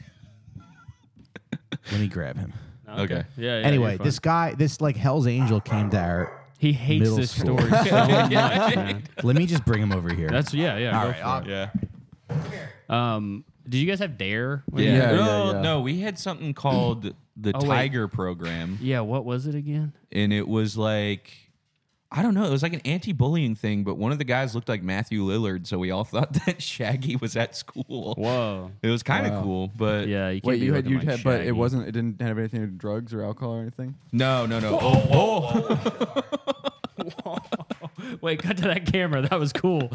let me grab him. Okay. Yeah. yeah Anyway, you're fine. this guy, this like Hell's Angel came to our. he hates middle this school. story so much, man. Let me just bring him over here. That's yeah, yeah. All go right, for I'll- Yeah. it. Um, did you guys have Dare? when Yeah. you- Yeah, no, yeah, yeah. no, we had something called the Oh, wait. Tiger Program, Yeah. What was it again? and it was like, I don't know, it was like an anti-bullying thing, but one of the guys looked like Matthew Lillard, so we all thought that Shaggy was at school. Whoa. It was kind of Wow. cool, but Yeah. You can't Wait, be you had looking you like had, but Shaggy. it wasn't. It didn't have anything to do with drugs or alcohol or anything. no, no, no. Oh, oh. Wait, cut to that camera. That was cool.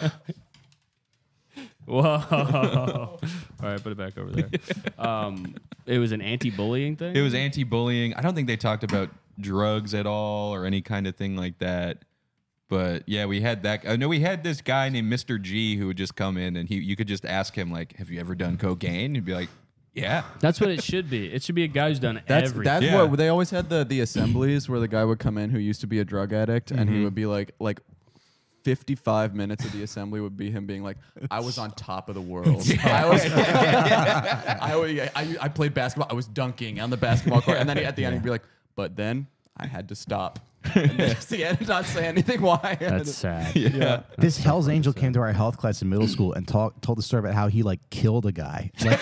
Whoa. All right, put it back over there. Um, it was an anti-bullying thing? It was anti-bullying. I don't think they talked about drugs at all or any kind of thing like that. But yeah, we had that. I know we had this guy named Mister G who would just come in and he you could just ask him like, "Have you ever done cocaine?" He'd be like, "Yeah." That's what it should be. It should be a guy who's done That's everything. that's Yeah. what they always had the the assemblies where the guy would come in who used to be a drug addict and he would be like like fifty-five minutes of the assembly would be him being like, I was on top of the world. I was I, was- I I played basketball. I was dunking on the basketball court. And then he, at the end he'd be like, but then I had to stop. And then at the end not say anything why. That's sad. Yeah. This Hell's Angel came to our health class in middle school and talk, told the story about how he like killed a guy. Like,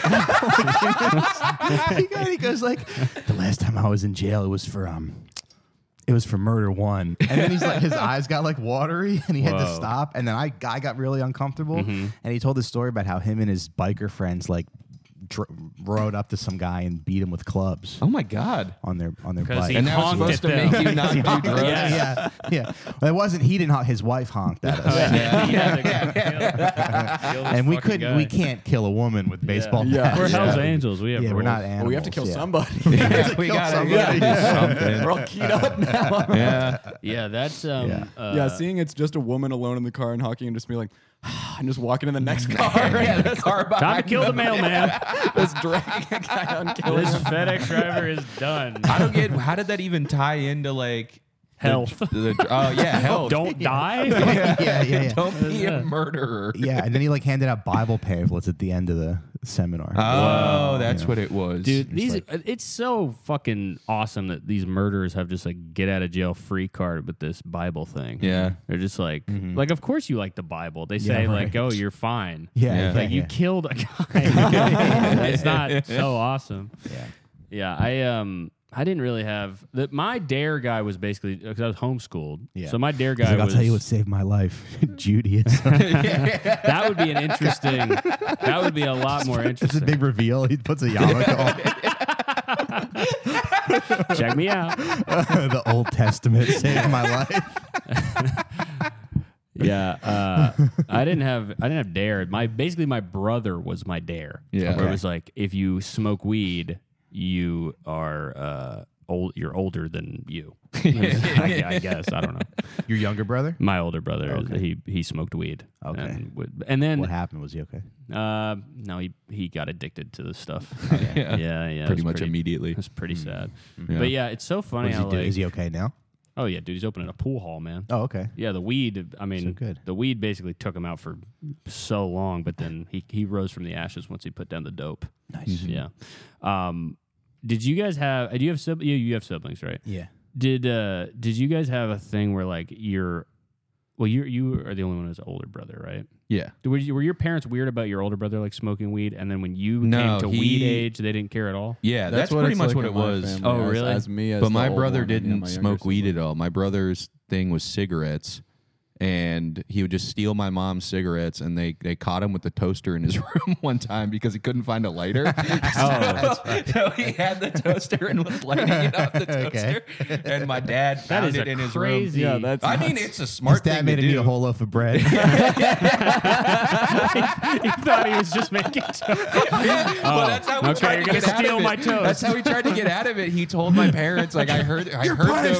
he, goes, he goes like, the last time I was in jail, it was for um, it was for murder one. And then he's like, his eyes got like watery, and he had to Whoa. stop. And then I, I got really uncomfortable. And he told this story about how him and his biker friends like dr- rode up to some guy and beat him with clubs Oh my god. on their on their 'Cause bike. he And that was honked supposed to at them. make you not do drugs. Yeah. yeah, yeah. Well, it wasn't. He didn't honk. His wife honked at us. Yeah. Yeah, they gotta kill- kill this And we fucking couldn't. guy. We can't kill a woman with baseball. Yeah. bats. We're Yeah. Hell's Angels. We have Yeah, we're rules. not animals. Well, we have to kill yeah. somebody. Yeah, we Kill gotta, somebody. we gotta do something. We're all keyed up now. Yeah. Yeah, that's um. Yeah. Uh, yeah, seeing it's just a woman alone in the car and honking and just being like, and just walking in the next car. Yeah, the car Time to behind kill the them. mailman. Just dragging a guy unkillable. This FedEx driver is done. I don't get how did that even tie into like Health. The, the, oh yeah, health. Don't die. yeah, yeah, yeah. Don't be a Yeah. murderer. Yeah, and then he like handed out Bible pamphlets at the end of the seminar. Oh, that's Yeah. what it was, Dude, these like- it's so fucking awesome that these murderers have just like get out of jail free card with this Bible thing. Yeah. They're just like like of course you like the Bible. They say Yeah, like, right. "Oh, you're fine." yeah, Yeah. yeah, Like you yeah. killed a guy. It's not so awesome. Yeah. Yeah, I um I didn't really have the, my dare guy was basically because I was homeschooled. Yeah. So my dare He's guy like, I'll was tell you what saved my life, Judaism. that would be an interesting. That would be a lot more It's a interesting. big reveal. He puts a yarmulke on. Check me out. The Old Testament saved my life. Yeah, uh, I didn't have I didn't have dare. My basically my brother was my dare. Yeah. where Okay. it was like if you smoke weed, you are uh, old. You're older than you. I, I guess I don't know. Your younger brother? My older brother, Okay. he he smoked weed. Okay. and, would, and then What happened? Was he okay? uh, no, he he got addicted to this stuff. Yeah. yeah, yeah, it Pretty was much pretty, immediately. It was pretty sad. Yeah. But yeah, it's so funny What does how he do? like, Is he okay now? oh yeah, dude, he's opening a pool hall, man. Oh, okay. Yeah, the weed. I mean, So good. the weed basically took him out for so long, but then he he rose from the ashes once he put down the dope. Nice. Yeah. Um, did you guys have? Do you have siblings? You, you have siblings, right? Yeah. Did uh Did you guys have a thing where like you're, well, you you are the only one who's an older brother, right? Yeah. Were, you, were your parents weird about your older brother like smoking weed, and then when you No, came to he- weed age, they didn't care at all? Yeah, that's, pretty it's much like what in it my was. family, Oh, as- really? As me, as But the my old brother one, and, yeah, didn't my younger smoke weed sibling. at all. My brother's thing was cigarettes, and he would just steal my mom's cigarettes, and they, they caught him with the toaster in his room one time because he couldn't find a lighter. Oh, so, so he had the toaster and was lighting it off the toaster, and my dad that found is it a in his crazy. room. Yeah, that's I mean, nuts. it's a smart His dad thing made to him eat do. a whole loaf of bread. he thought he was just making. Toast. well, that's how we okay, tried you're to gonna get out steal of it. my toast. That's how he tried to get out of it. He told my parents, like, I heard, I heard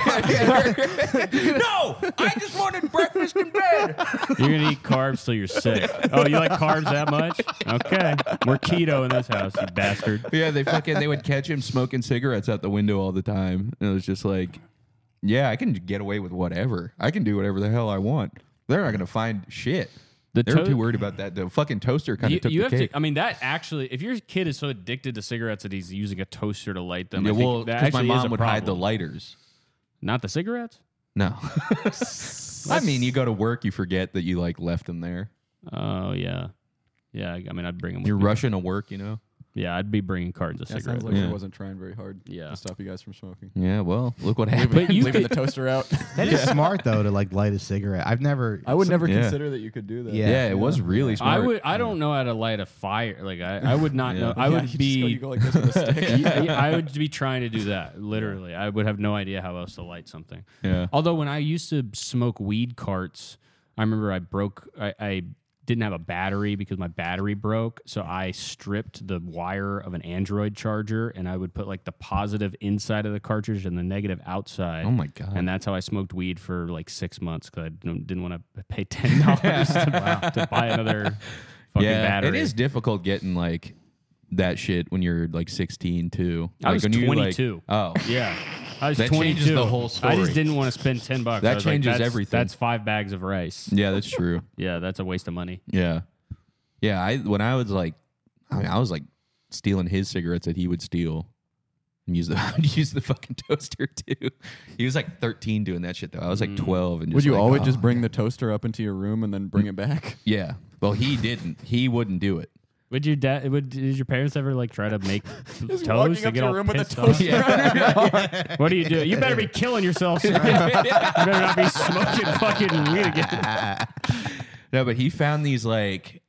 them. No, I just wanted breakfast in bed. You're gonna eat carbs till you're sick. Oh, you like carbs that much? Okay, we're keto in this house, you bastard. Yeah, they fucking they would catch him smoking cigarettes out the window all the time, and it was just like, yeah, I can get away with whatever. I can do whatever the hell I want. They're not gonna find shit. The They were to- too worried about that. The fucking toaster kind You, of took you the have cake. to. I mean, that actually, if your kid is so addicted to cigarettes that he's using a toaster to light them, yeah, I think well, that because my actually is mom a would hide the problem. lighters. Not the cigarettes. No, I mean, you go to work, you forget that you like left them there. Oh yeah, yeah. I mean, I'd bring them. You're with me. rushing to work, you know. Yeah, I'd be bringing cartons of Yeah, cigarettes. sounds like Yeah. he wasn't trying very hard Yeah. to stop you guys from smoking. Yeah, well, look what happened. But you Leaving could- the toaster out. That is smart though to like light a cigarette. I've never. I would never Yeah. consider that you could do that. Yeah. yeah, it was really smart. I would. I don't know how to light a fire. Like I, I would not Yeah. know. I Yeah, would you be. Just go, you go like this with a stick. Yeah, I would be trying to do that. Literally, I would have no idea how else to light something. Yeah. Although when I used to smoke weed carts, I remember I broke. I, I didn't have a battery because my battery broke, so I stripped the wire of an Android charger, and I would put like the positive inside of the cartridge and the negative outside. Oh my god. And that's how I smoked weed for like six months because I didn't, didn't want to pay ten dollars to, to buy another fucking yeah, battery. it is difficult getting like that shit when you're like sixteen too. I Like, was when you, like- twenty-two. oh, Yeah, I was That twenty-two. changes the whole I story. just didn't want to spend ten bucks. That I was like, changes that's- everything. That's five bags of rice. yeah, that's true. Yeah, that's a waste of money. Yeah, yeah. I when I was like, I mean, I was like stealing his cigarettes that he would steal and use the I would use the fucking toaster too. He was like thirteen doing that shit though. I was like twelve. And Would just you like, always oh. just bring the toaster up into your room and then bring it back? Yeah. Well, he didn't. He wouldn't do it. Would your dad? Would did your parents ever like try to make Just toast walking to up get to all your room with a pissed toaster. off? What do you do? You better be killing yourself. Son. You better not be smoking fucking weed again. No, but he found these like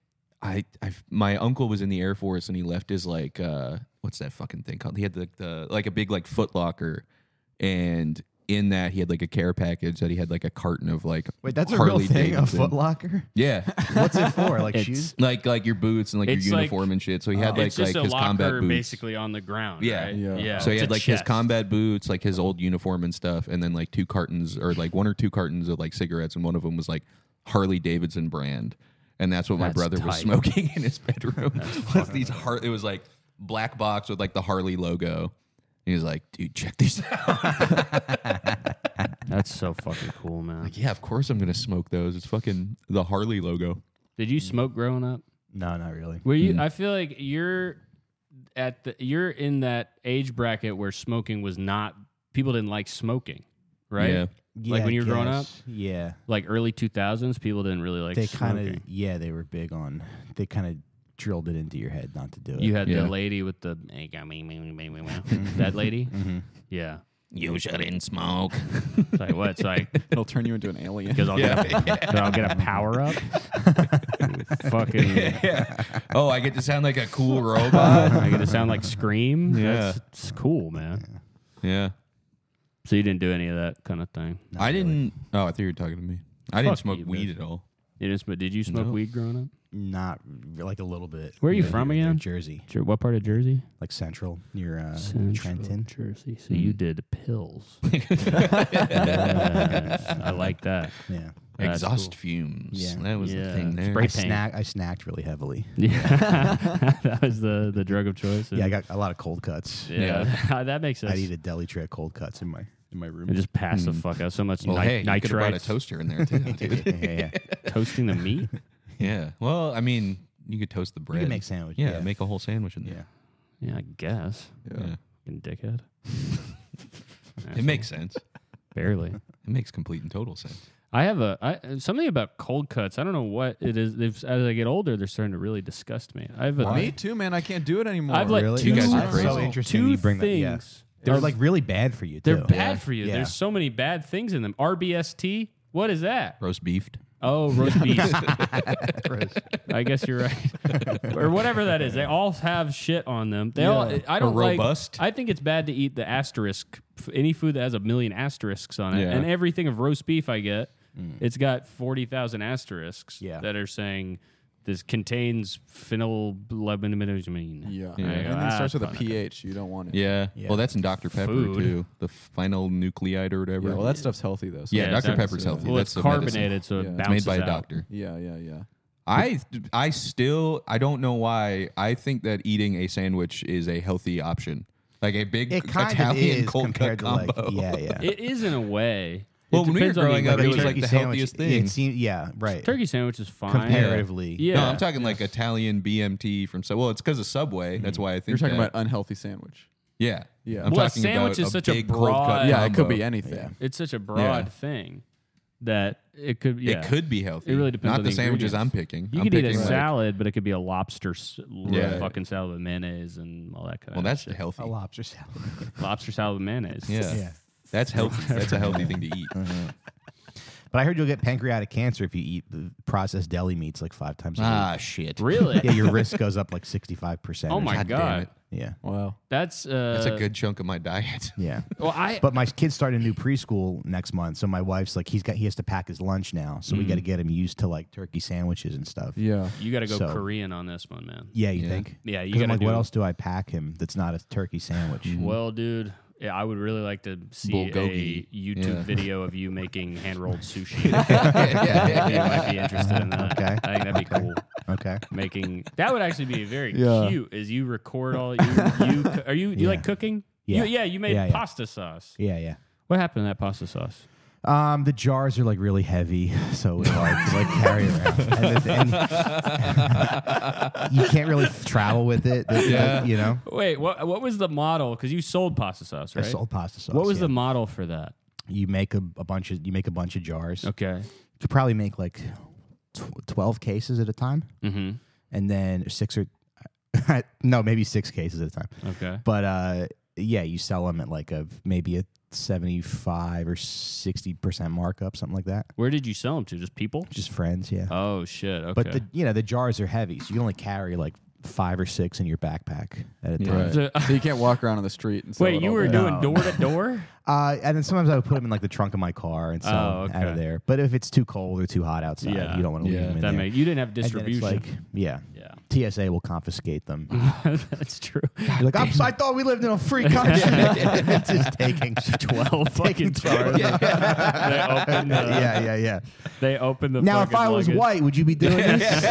I, I, my uncle was in the Air Force and he left his like, uh, what's that fucking thing called? He had the, the like a big like Foot Locker, and in that he had like a care package that he had like a carton of like Wait, that's Harley a real thing, Davidson. a Foot Locker? Yeah, What's it for? Like It's- shoes? like like your boots and like It's your like- uniform and shit. So he had like it's just like a his combat locker boots. basically on the ground. Yeah. right? Yeah. yeah. So he It's had a like his chest. combat boots, like his old uniform and stuff, and then like two cartons or like one or two cartons of like cigarettes, and one of them was like Harley Davidson brand, and that's what my That's brother was tight. smoking in his bedroom. was these Har- It was like black box with like the Harley logo. He was like, "Dude, check these out." That's so fucking cool, man. Like, yeah, of course I'm gonna smoke those. It's fucking the Harley logo. Did you smoke growing up? No, not really. Were you? I feel like you're at the you're in that age bracket where smoking was not people didn't like smoking, right? Yeah. Like Yeah, when I you were growing up? guess. Yeah. Like early two thousands, people didn't really like They smoking. kind of, yeah, they were big on, they kind of drilled it into your head not to do it. You had Yeah. the lady with the that lady. Mm-hmm. Yeah. You shouldn't smoke. It's like what? It's like It'll turn you into an alien. because I'll get a, 'cause I'll get a power up. Fucking. Oh, I get to sound like a cool robot. I get to sound like Scream. Yeah. That's, it's cool, man. Yeah. So you didn't do any of that kind of thing. Not I really. didn't. Oh, I thought you were talking to me. I didn't Fuck smoke you, weed dude. at all. You didn't smoke, did you smoke No. weed growing up? Not like a little bit. Where are you Yeah, from near- near again? Jersey, Jer- What part of Jersey? like Central, near uh, Central Trenton. Jersey. So you did pills. Yes, I like that. Yeah. That's Exhaust cool. fumes. Yeah. That was Yeah. the thing there. Spray I paint. snack. I snacked really heavily. Yeah, that was the the drug of choice. Yeah, I got a lot of cold cuts. yeah, that makes sense. I'd eat a deli tray of cold cuts in my in my room. and just pass the fuck out. So much Well, nit- hey, you could have brought a nitrites toaster in there too. dude. yeah, yeah, yeah. toasting the meat. yeah. Well, I mean, you could toast the bread. You can make sandwich. Yeah, Yeah, make a whole sandwich in there. Yeah. Yeah, I guess. Yeah. Yeah. Fucking dickhead. It makes sense. Barely. It makes complete and total sense. I have a I, something about cold cuts. I don't know what it is. They've, as I get older, they're starting to really disgust me. I have a, Me too, man. I can't do it anymore. I've like Really? two, You guys are That's crazy. so interesting. two you bring that. Yeah. things. They're are- like really bad for you. they're too. bad Yeah. for you. Yeah. There's so many bad things in them. R B S T. What is that? Roast beefed. Oh, roast beef. I guess you're right. Or whatever that is. They all have shit on them. They all. Yeah. I don't Or like. robust. I think it's bad to eat the asterisk. f- Any food that has a million asterisks on it, Yeah. and everything of roast beef I get, it's got forty thousand asterisks Yeah. that are saying this contains phenylethylamine. Yeah. Yeah. And Ah, it starts with a fuck. pH. You don't want it. Yeah. Yeah. Well, that's in Doctor Pepper Food. too. The final nucleide or whatever. Yeah, well, that stuff's healthy though. So Yeah, Doctor that's- Pepper's yeah. healthy. Well, That's it's the medicine. carbonated, so Yeah. it It's It's bounces made by a out. doctor. Yeah, yeah, yeah. I I still I don't know why I think that eating a sandwich is a healthy option. Like a big It kind Italian of is cold compared cut to combo. like yeah, yeah. It is in a way. Well, It when we were depends on the growing up, it was ingredient. like the turkey healthiest sandwich, thing. It seemed, yeah, right. Turkey sandwich is fine. Comparatively. Yeah. No, I'm talking like Italian B M T from Sub. Well, it's because of Subway. That's why I think You're talking that. about unhealthy sandwich. Yeah, Yeah. I'm Well, a talking sandwich about is such a big cold cut broad- Yeah, it could combo. be anything. Yeah. It's such a broad Yeah. thing that it could. Yeah. It could be healthy. It really depends Not on the, the sandwiches I'm ingredients. picking. You I'm could eat a picking, like- salad, but it could be a lobster, s- Yeah. fucking salad with mayonnaise and all that kind Well, of. that's shit. healthy. A lobster salad. lobster salad with mayonnaise. Yeah. Yeah. That's healthy. That's a healthy thing to eat. But I heard you'll get pancreatic cancer if you eat the processed deli meats like five times a Ah, shit. Really? week. Yeah, your risk goes up like sixty-five percent. Oh my God god. damn it. Yeah. Wow. That's uh. That's a good chunk of my diet. Yeah. Well, I. But my kid's starting a new preschool next month, so my wife's like, he's got he has to pack his lunch now, so we got to get him used to like turkey sandwiches and stuff. Yeah. you got to go so- Korean on this one, man. Yeah, you Yeah. think? Yeah, you 'Cause I'm gotta like, do- what else do I pack him that's not a turkey sandwich? Well, dude, yeah, I would really like to see Bulgogi. a YouTube Yeah. video of you making hand rolled sushi. You might be interested in that. Okay. I think that'd be cool. Okay. Making that would actually be very Yeah. cute. As you record all you, you co- are you do you Yeah. like cooking? Yeah. You, yeah. You made Yeah, yeah. pasta sauce. Yeah, yeah. What happened to that pasta sauce? Um, the jars are like really heavy, so it's hard to like carry around. And, the- and you can't really travel with it. the- Yeah. You know, Wait, what? What was the model? Because you sold pasta sauce, right? I sold pasta sauce. What was yeah. the model for that? You make a, a bunch of you make a bunch of jars. Okay. You could probably make like tw- twelve cases at a time, Mm-hmm. and then six or no, maybe six cases at a time. Okay. But uh, yeah, you sell them at like a maybe a seventy-five or sixty percent markup, something like that. Where did you sell them to? Just people? Just friends, yeah. Oh shit. Okay. But the you know the jars are heavy, so you can only carry like five or six in your backpack at a time. Right. So- So you can't walk around on the street and sell Wait, it you all were day. doing No. door to door? Uh, and then sometimes I would put them in like the trunk of my car and sell Oh, them out of okay. there. But if it's too cold or too hot outside, Yeah. you don't want to Yeah. leave them in That there. make you didn't have And then it's distribution. like, yeah, yeah. T S A will confiscate them. That's true. You're like, I'm, so- I thought we lived in a free country. It's just taking Twelve fucking taking jars. yeah. They open the yeah, yeah, yeah. they open the Now, if fucking I was luggage. white, would you be doing this?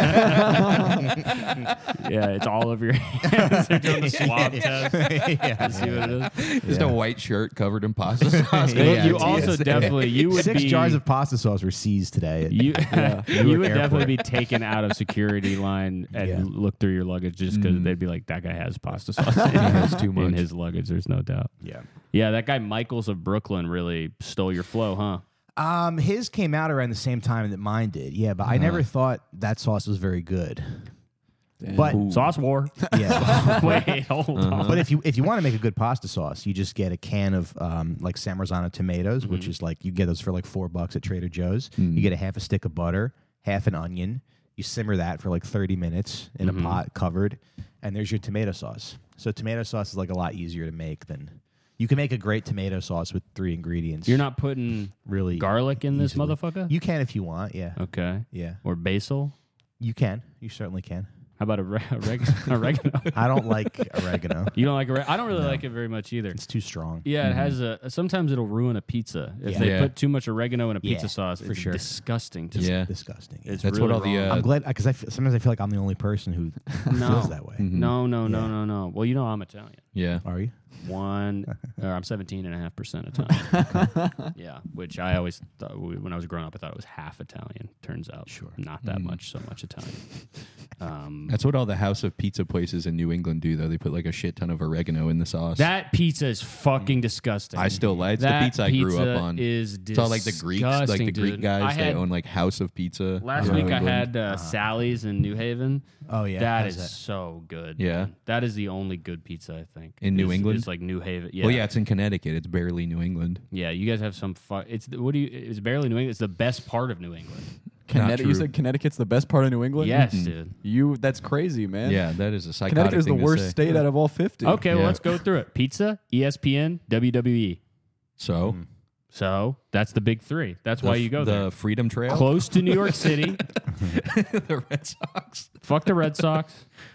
Yeah, it's all over your hands. They're doing the swab test. yeah. See what it is. Just Yeah. a white shirt covered in pasta sauce. Well, Yeah, you T S A. also definitely you would Six be jars of pasta sauce were seized today. at- you, at you Newark would Airport. definitely be taken out of security line and Yeah. look through your luggage just because Mm. they'd be like, that guy has pasta sauce in, has too in much. his luggage. There's no doubt. Yeah. Yeah, that guy Michaels of Brooklyn really stole your flow, huh? Um, his came out around the same time that mine did. Yeah, but I never thought that sauce was very good. Damn. But Sauce war. yeah, Wait, hold on. but if you if you want to make a good pasta sauce, you just get a can of um, like San Marzano tomatoes, which is like you get those for like four bucks at Trader Joe's. You get a half a stick of butter, half an onion. You simmer that for like thirty minutes in a pot covered, and there's your tomato sauce. So tomato sauce is like a lot easier to make than you can make a great tomato sauce with three ingredients. You're not putting really garlic in this easily. motherfucker? You can if you want. Yeah, Okay. yeah, Or basil? you can. You certainly can. How about oreg- oreg- oregano? I don't like oregano. You don't like oregano? I don't really like it very much either. It's too strong. Yeah, it has a. Sometimes it'll ruin a pizza if Yeah. they Yeah. put too much oregano in a pizza Yeah, sauce. for it's sure. disgusting. To Yeah. Disgusting. It's That's really what all the, wrong. uh, I'm glad because I f- sometimes I feel like I'm the only person who No. feels that way. No, no, no, Yeah. no, no. Well, you know I'm Italian. Yeah. Are you? One, or I'm seventeen and a half percent Italian. Yeah, which I always thought when I was growing up, I thought it was half Italian. Turns out, Sure. not that much. So much Italian. Um, That's what all the House of Pizza places in New England do, though. They put like a shit ton of oregano in the sauce. that pizza is fucking disgusting. I still like it's that the pizza I grew pizza up on. Is It's all like the Greeks, like the disgusting, Greek dude. guys. I They had- own like House of Pizza. Last in week New I England. had uh, Sally's in New Haven. Oh yeah. That How's is so good. Yeah. man. That is the only good pizza I think In New Is- England? Is like New Haven. Yeah, Well, yeah, it's in Connecticut. It's barely New England. yeah. You guys have some. Fu- it's what do you? It's barely New England. It's the best part of New England. Connecticut, you true. said Connecticut's the best part of New England? Yes, dude. You that's crazy, man. Yeah, that is a psychotic Connecticut is the thing to worst say. state out of all fifty. Okay, well Yeah. let's go through it. Pizza, E S P N, W W E. So So that's the big three. That's the, why you go the there. Freedom Trail, Close to New York City. the Red Sox. Fuck the Red Sox.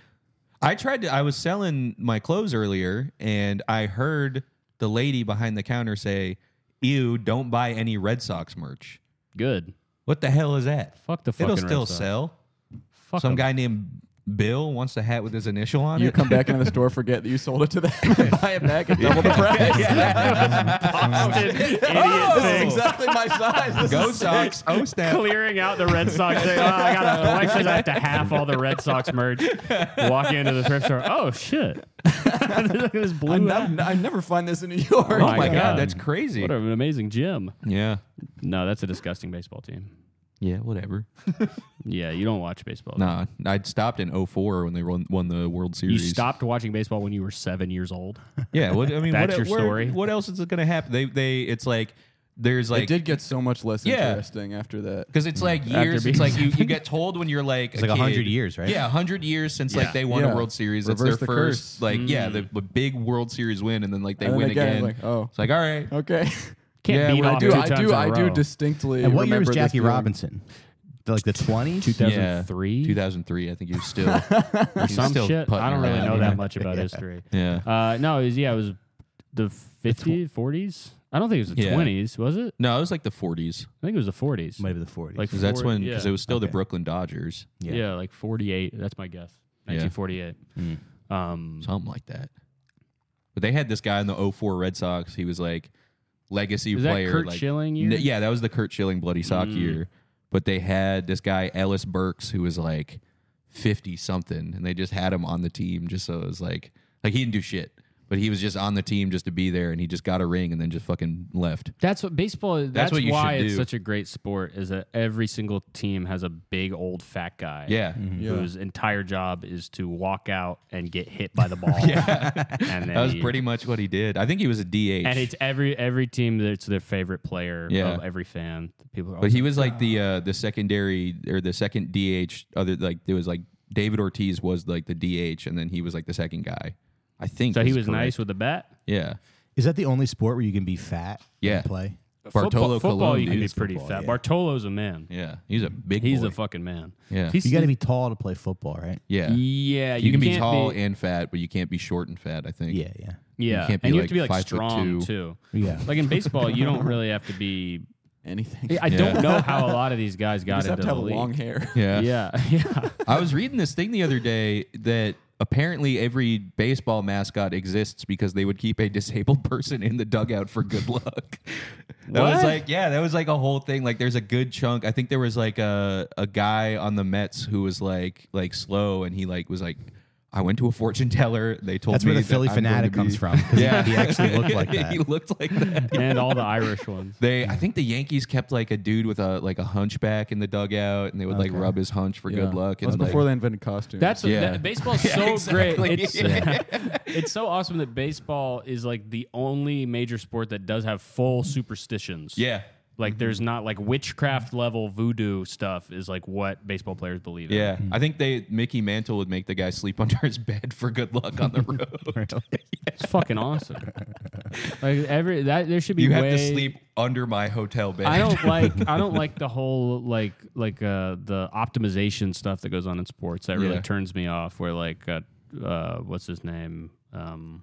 I tried to. I was selling my clothes earlier, and I heard the lady behind the counter say, "Ew, don't buy any Red Sox merch." Good. What the hell is that? Fuck the fucking It'll still Red Sox. sell. Fuck Some 'em. guy named Bill wants a hat with his initial on You it. come back into the store, forget that you sold it to them, and buy it back at double the price. Boston idiot Oh, this thing. is exactly my size. This Go is Sox! Oh snap! Clearing out the Red Sox. Thing. Oh, I got the wife says I have to half all the Red Sox merch. Walking into the thrift store. Oh shit! Look at this I, blue. nev- I never find this in New York. Oh, Oh my my god, God. that's crazy. What an amazing gym. Yeah, No, that's a disgusting baseball team. yeah, whatever. Yeah, you don't watch baseball. Nah, I'd stopped in oh four when they won, won the World You Series. stopped watching baseball when you were seven years old. Yeah, what, I mean, That's what, your where- story? What else is going to happen? They, they, it's like there's like It did get so much less Yeah. interesting after that. because it's like After years. being It's like you, you get told when you're like It's a like a hundred kid- years, right? Yeah, a hundred years since Yeah. like they won Yeah. a World Series. It's Reverse their the first curse. like yeah Mm. the, the big World Series win, and then like they And then win again, again. like, oh. It's like all right, Okay. Can't Yeah, beat well, off I do. two I times do. in a I do row. distinctly. And what year remember was this Jackie feeling. Robinson? The, like the twenties? two thousand three? two thousand three. I think he was still he's Some still shit. putting I don't really around, know yeah. that much about history. Yeah. Uh, no, it was, yeah, it was the fifties, forties. I don't think it was the Yeah. twenties, was it? No, it was like the forties I think it was the forties. Maybe the forties. Like because that's Four- when because yeah. it was still the Okay. Brooklyn Dodgers, Yeah. Yeah. like forty-eight. That's my guess. nineteen forty-eight. Mm. Um, something like that. But they had this guy in the oh four Red Sox. He was like legacy is that player. Kurt like, Schilling year? N- yeah, that was the Kurt Schilling Bloody Sock Mm. year. But they had this guy Ellis Burks who was like fifty something, and they just had him on the team just so it was like like he didn't do shit. but he was just on the team just to be there, and he just got a ring and then just fucking left. That's what baseball is. That's, what you why should it's do. such a great sport. Is that every single team has a big old fat guy. Yeah. Yeah. Whose entire job is to walk out and get hit by the ball. yeah, and then That was he- pretty much what he did. I think he was a D H. And it's every every team that's their favorite player. Yeah. Of every fan. People. Are But he always was like the uh, the secondary or the second D H. Other like there was like David Ortiz was like the D H, and then he was like the second guy. I think. so he is was correct. nice with the bat. Yeah. Is that the only sport where you can be fat Yeah. and play? Football, Bartolo football Colon, you can dude. be pretty Football, fat. yeah. Bartolo's a man. Yeah, he's a big. He's boy. a fucking man. Yeah. He's, You got to be tall to play football, right? yeah. Yeah, You, can be can't tall be- and fat, but you can't be short and fat. I think. Yeah, yeah. Yeah, can't be and you like have to be like five foot strong two. too. Yeah. Like in baseball, you don't really have to be. Anything. I Yeah. don't know how a lot of these guys You got just have into to have the league. long hair. Yeah. Yeah, yeah. I was reading this thing the other day that apparently every baseball mascot exists because they would keep a disabled person in the dugout for good luck. That was What? like, yeah, that was like a whole thing. Like, there's a good chunk. I think there was like a a guy on the Mets who was like like slow, and he like was like, I went to a fortune teller. They told That's me where the that Philly I'm going fanatic to be- comes from. 'cause Yeah, he actually looked like that. he looked like that. And all the Irish ones. They, I think the Yankees kept like a dude with a like a hunchback in the dugout, and they would like Okay. rub his hunch for Yeah. good luck. That's And like, before they invented costumes. That's Yeah. that, baseball's Yeah, so exactly. great. It's it's so awesome that baseball is like the only major sport that does have full superstitions. yeah, Like there's not like witchcraft level voodoo stuff is like what baseball players believe in. yeah. I think they Mickey Mantle would make the guy sleep under his bed for good luck on the road. It's fucking awesome. Like every that there should be You have to way- sleep under my hotel bed. I don't like I don't like the whole like like uh the optimization stuff that goes on in sports. That really Yeah. turns me off. Where like uh, uh what's his name? Um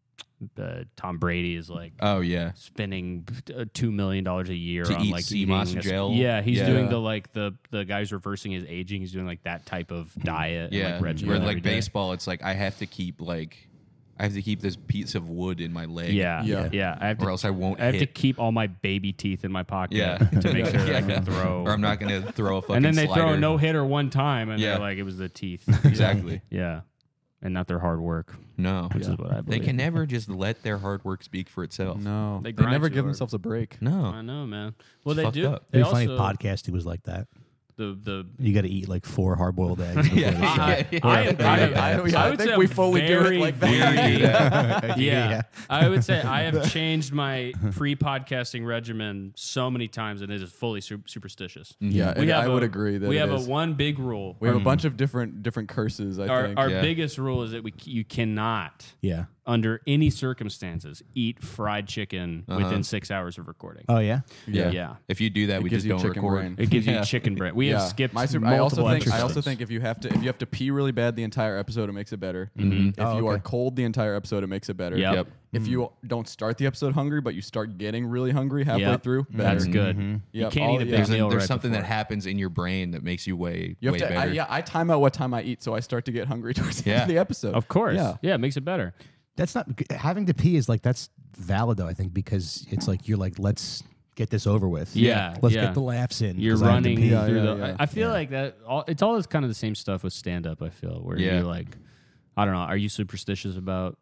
uh, Tom Brady is like Oh yeah. spending uh, two million dollars a year To on eat like sea eating moss a- gel? Yeah, he's Yeah. doing the like the the guy's reversing his aging. He's doing like that type of diet. Yeah. and, like, regimen Where every like day. baseball, it's like I have to keep like I have to keep this piece of wood in my leg. Yeah, yeah, Yeah. I have Or to, else I won't I have to hit. keep all my baby teeth in my pocket Yeah. to make sure that I Yeah. can throw. Or I'm not gonna throw a fucking and then they slider. throw a no hitter one time, and Yeah. they're like, it was the teeth. Exactly. Yeah, and not their hard work, No. which is what I They believe. can never just let their hard work speak for itself. no. They They, grind never too give hard. themselves a break. No. I know, man. Well, It's they fucked do. up. They It'd be funny if also podcasting was like that. the the. You got to eat like four hard boiled eggs. Before Yeah. the show. I, yeah. I am kind of. Yeah, I- I, yeah, I would think say we I'm fully do it very, like that. very- Yeah. yeah. I would say I have changed my pre-podcasting regimen so many times, and it is fully su- superstitious. Yeah, We and have I would a- agree that we it have is. a one big rule. We have a bunch of different different curses. I Our, think. our Yeah. biggest rule is that we c- you cannot, Yeah. under any circumstances, eat fried chicken Uh-huh. within six hours of recording. Oh yeah. Yeah. Yeah. If you do that, It we gives just you don't chicken record. brain. It gives Yeah. you chicken bread. We yeah. have skipped My super, multiple I also think I also episodes. think if you have to if you have to pee really bad the entire episode, it makes it better. Mhm. If Oh, you are okay. cold the entire episode, it makes it better. Yep. Yep. If you don't start the episode hungry, but you start getting really hungry halfway Yep. through, better. That's good. Mhm. You Yep, can't all- eat a big yeah. There's, a- meal there's right something that before. happens in your brain that makes you way, You have way to, I, better. yeah, I time out what time I eat, so I start to get hungry towards the Yeah. end of the episode. Of course. Yeah. Yeah, it makes it better. That's not having to pee is like that's valid though. I think because it's like you're like let's get this over with. Yeah, Let's yeah. get the laughs in. You're 'cause I have to running pee. Yeah, through yeah, the. yeah. I, I feel Yeah. like that. All, it's all this kind of the same stuff with stand up. I feel where Yeah. you're like, I don't know. Are you superstitious about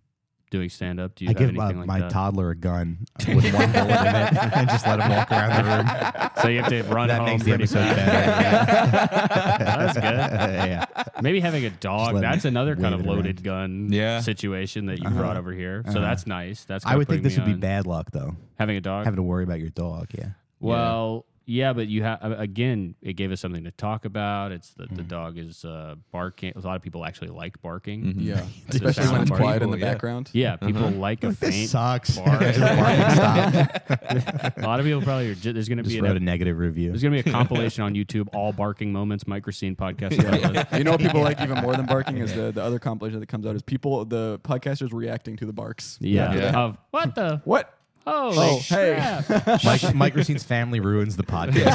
doing stand up? Do you I have give anything my, like my that? toddler a gun with one bullet in it and just let him walk around the room. So you have to run That home makes the pretty episode fast. better. That's good. yeah. Maybe having a dog. let That's him another kind wave of it loaded gun Yeah. situation that you Uh-huh. brought over here. So Uh-huh. that's nice. That's I kinda would think putting this me would be on. bad luck though. Having a dog. Having to worry about your dog. Yeah. Well, yeah, but you have again. It gave us something to talk about. It's that Mm. the dog is uh, barking. A lot of people actually like barking. Mhm. Yeah, It's a especially when sound it's party. quiet in the People, yeah. background. Yeah, people Uh-huh. like a Like, this faint. sucks. bar. Just barking, stop. A lot of people probably are. Ju- there's going to Just be wrote a an, negative review. there's going to be a compilation on YouTube, all barking moments. Mike Racine podcast. playlist. You know what people like even more than barking is the, the other compilation that comes out is people the podcasters reacting to the barks. Yeah. Yeah. Of what the? What? Oh, Oh, hey. crap. Mike, Mike Racine's family ruins the podcast.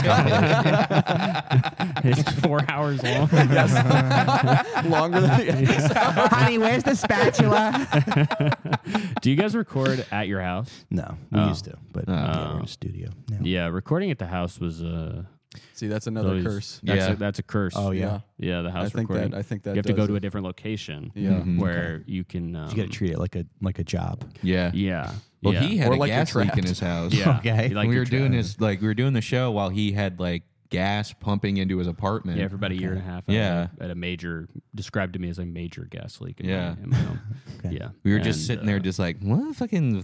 It's four hours long. Longer than the episode. Honey, where's the spatula? Do you guys record at your house? No, we Oh. used to, but Oh. yeah, we're in a studio now. Yeah, recording at the house was uh See, that's another Those- curse. That's Yeah. a, that's a curse. Oh yeah. yeah. The house I think recording. that. I think that you have to does go to it. a different location. Yeah. Mhm. where you can. Um, You got to treat it like a like a job. Yeah. Yeah. Well, yeah. he had Or a like you're gas leak in trapped. his house. Yeah. Okay. You like we your were doing tra- this like we were doing the show while he had like gas pumping into his apartment. Yeah, for about a year and a half. I Yeah. had a, at a major described to me as a major gas leak. In Yeah. my, in my home. Okay. Yeah. We were just And, sitting uh, there, just like, what fucking?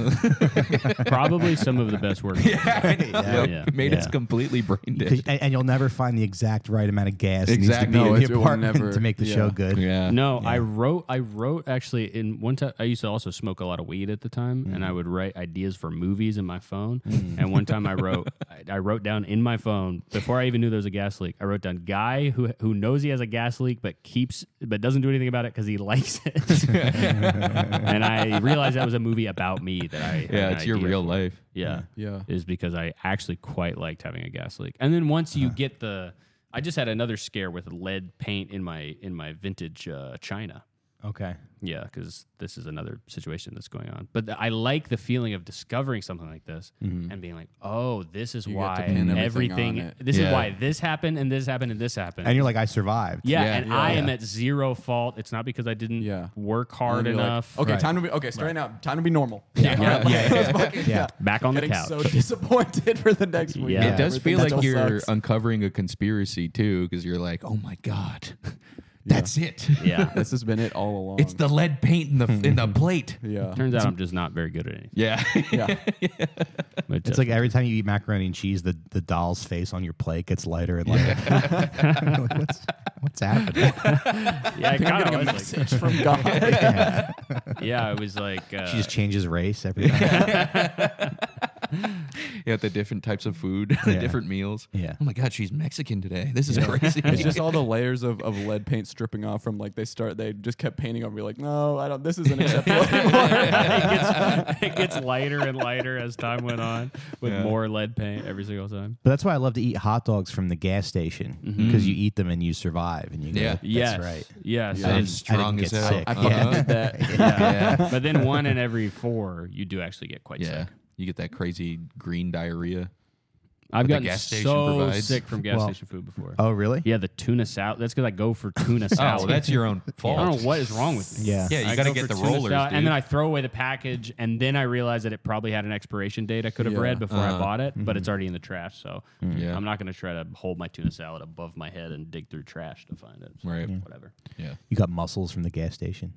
probably some of the best work. yeah, Yeah. Yeah. made us Yeah. completely brain 'Cause- dead. and, and you'll never find the exact right amount of gas that Exactly. needs No, to be it in the will apartment never- to make the yeah. show good. Yeah. No, I Yeah. wrote. I wrote actually in one time. I used to also smoke a lot of weed at the time, and I would write ideas for movies in my phone. And one time I wrote, I, I wrote down in my phone before I even knew there was a gas leak. I wrote down guy who who knows he has a gas leak but keeps but doesn't do anything about it because he likes it. And I realized that was a movie about me that I had Yeah, an it's your idea real for. life. Yeah. Yeah. Is because I actually quite liked having a gas leak. And then once you get the, I just had another scare with lead paint in my in my vintage uh, china. Okay. Yeah, because this is another situation that's going on. But th- I like the feeling of discovering something like this and being like, oh, this is You get why to pin everything everything. on it. This Yeah. is why this happened and this happened and this happened. And you're like, I survived. yeah, Yeah, and yeah, I am yeah. at zero fault. It's not because I didn't Yeah. work hard And you're like, enough. okay, Right. time to be okay. Straighten out. Time to be normal. Yeah, yeah, yeah, It's fucking- Yeah. Back on the Getting couch. so disappointed for the next week. Yeah. It does Everything feel like still you're sucks. uncovering a conspiracy too, because you're like, oh my god, that's it. yeah. This has been it all along. It's the lead paint in the in the plate. yeah. Turns out I'm just not very good at anything. Yeah. Yeah. But It's just- like every time you eat macaroni and cheese, the, the doll's face on your plate gets lighter and lighter. Like, what's what's happening? yeah, it I'm kind getting a of was message like, from God. Yeah. yeah, it was like uh, She just changes race every time. Yeah, the different types of food, the Yeah. different meals. Yeah. Oh my god, she's Mexican today. This is crazy. It's just all the layers of, of lead paint stripping off from like they start they just kept painting over me like no I don't this isn't acceptable anymore. it, gets, it gets lighter and lighter as time went on with Yeah. more lead paint every single time. But that's why I love to eat hot dogs from the gas station because you eat them and you survive and you go, Yeah. that's yes, right. yes. Yeah. And- And strong I didn't as get hell. sick. I Uh-huh. fucking did that. yeah. But then one in every four, you do actually get quite Yeah. sick. You get that crazy green diarrhea. I've the gotten gas station so provides. sick from gas Well- station food before. Oh, really? Yeah, the tuna salad. That's because I go for tuna Oh, salad. well, that's your own fault. I don't know what is wrong with me. Yeah. Yeah, you I got to go get for the tuna rollers, salad, dude. and then I throw away the package, and then I realize that it probably had an expiration date I could have Yeah. read before Uh-huh. I bought it, but it's already in the trash. So Yeah. I'm not going to try to hold my tuna salad above my head and dig through trash to find it. So Right. Whatever. Yeah. You got mussels from the gas station.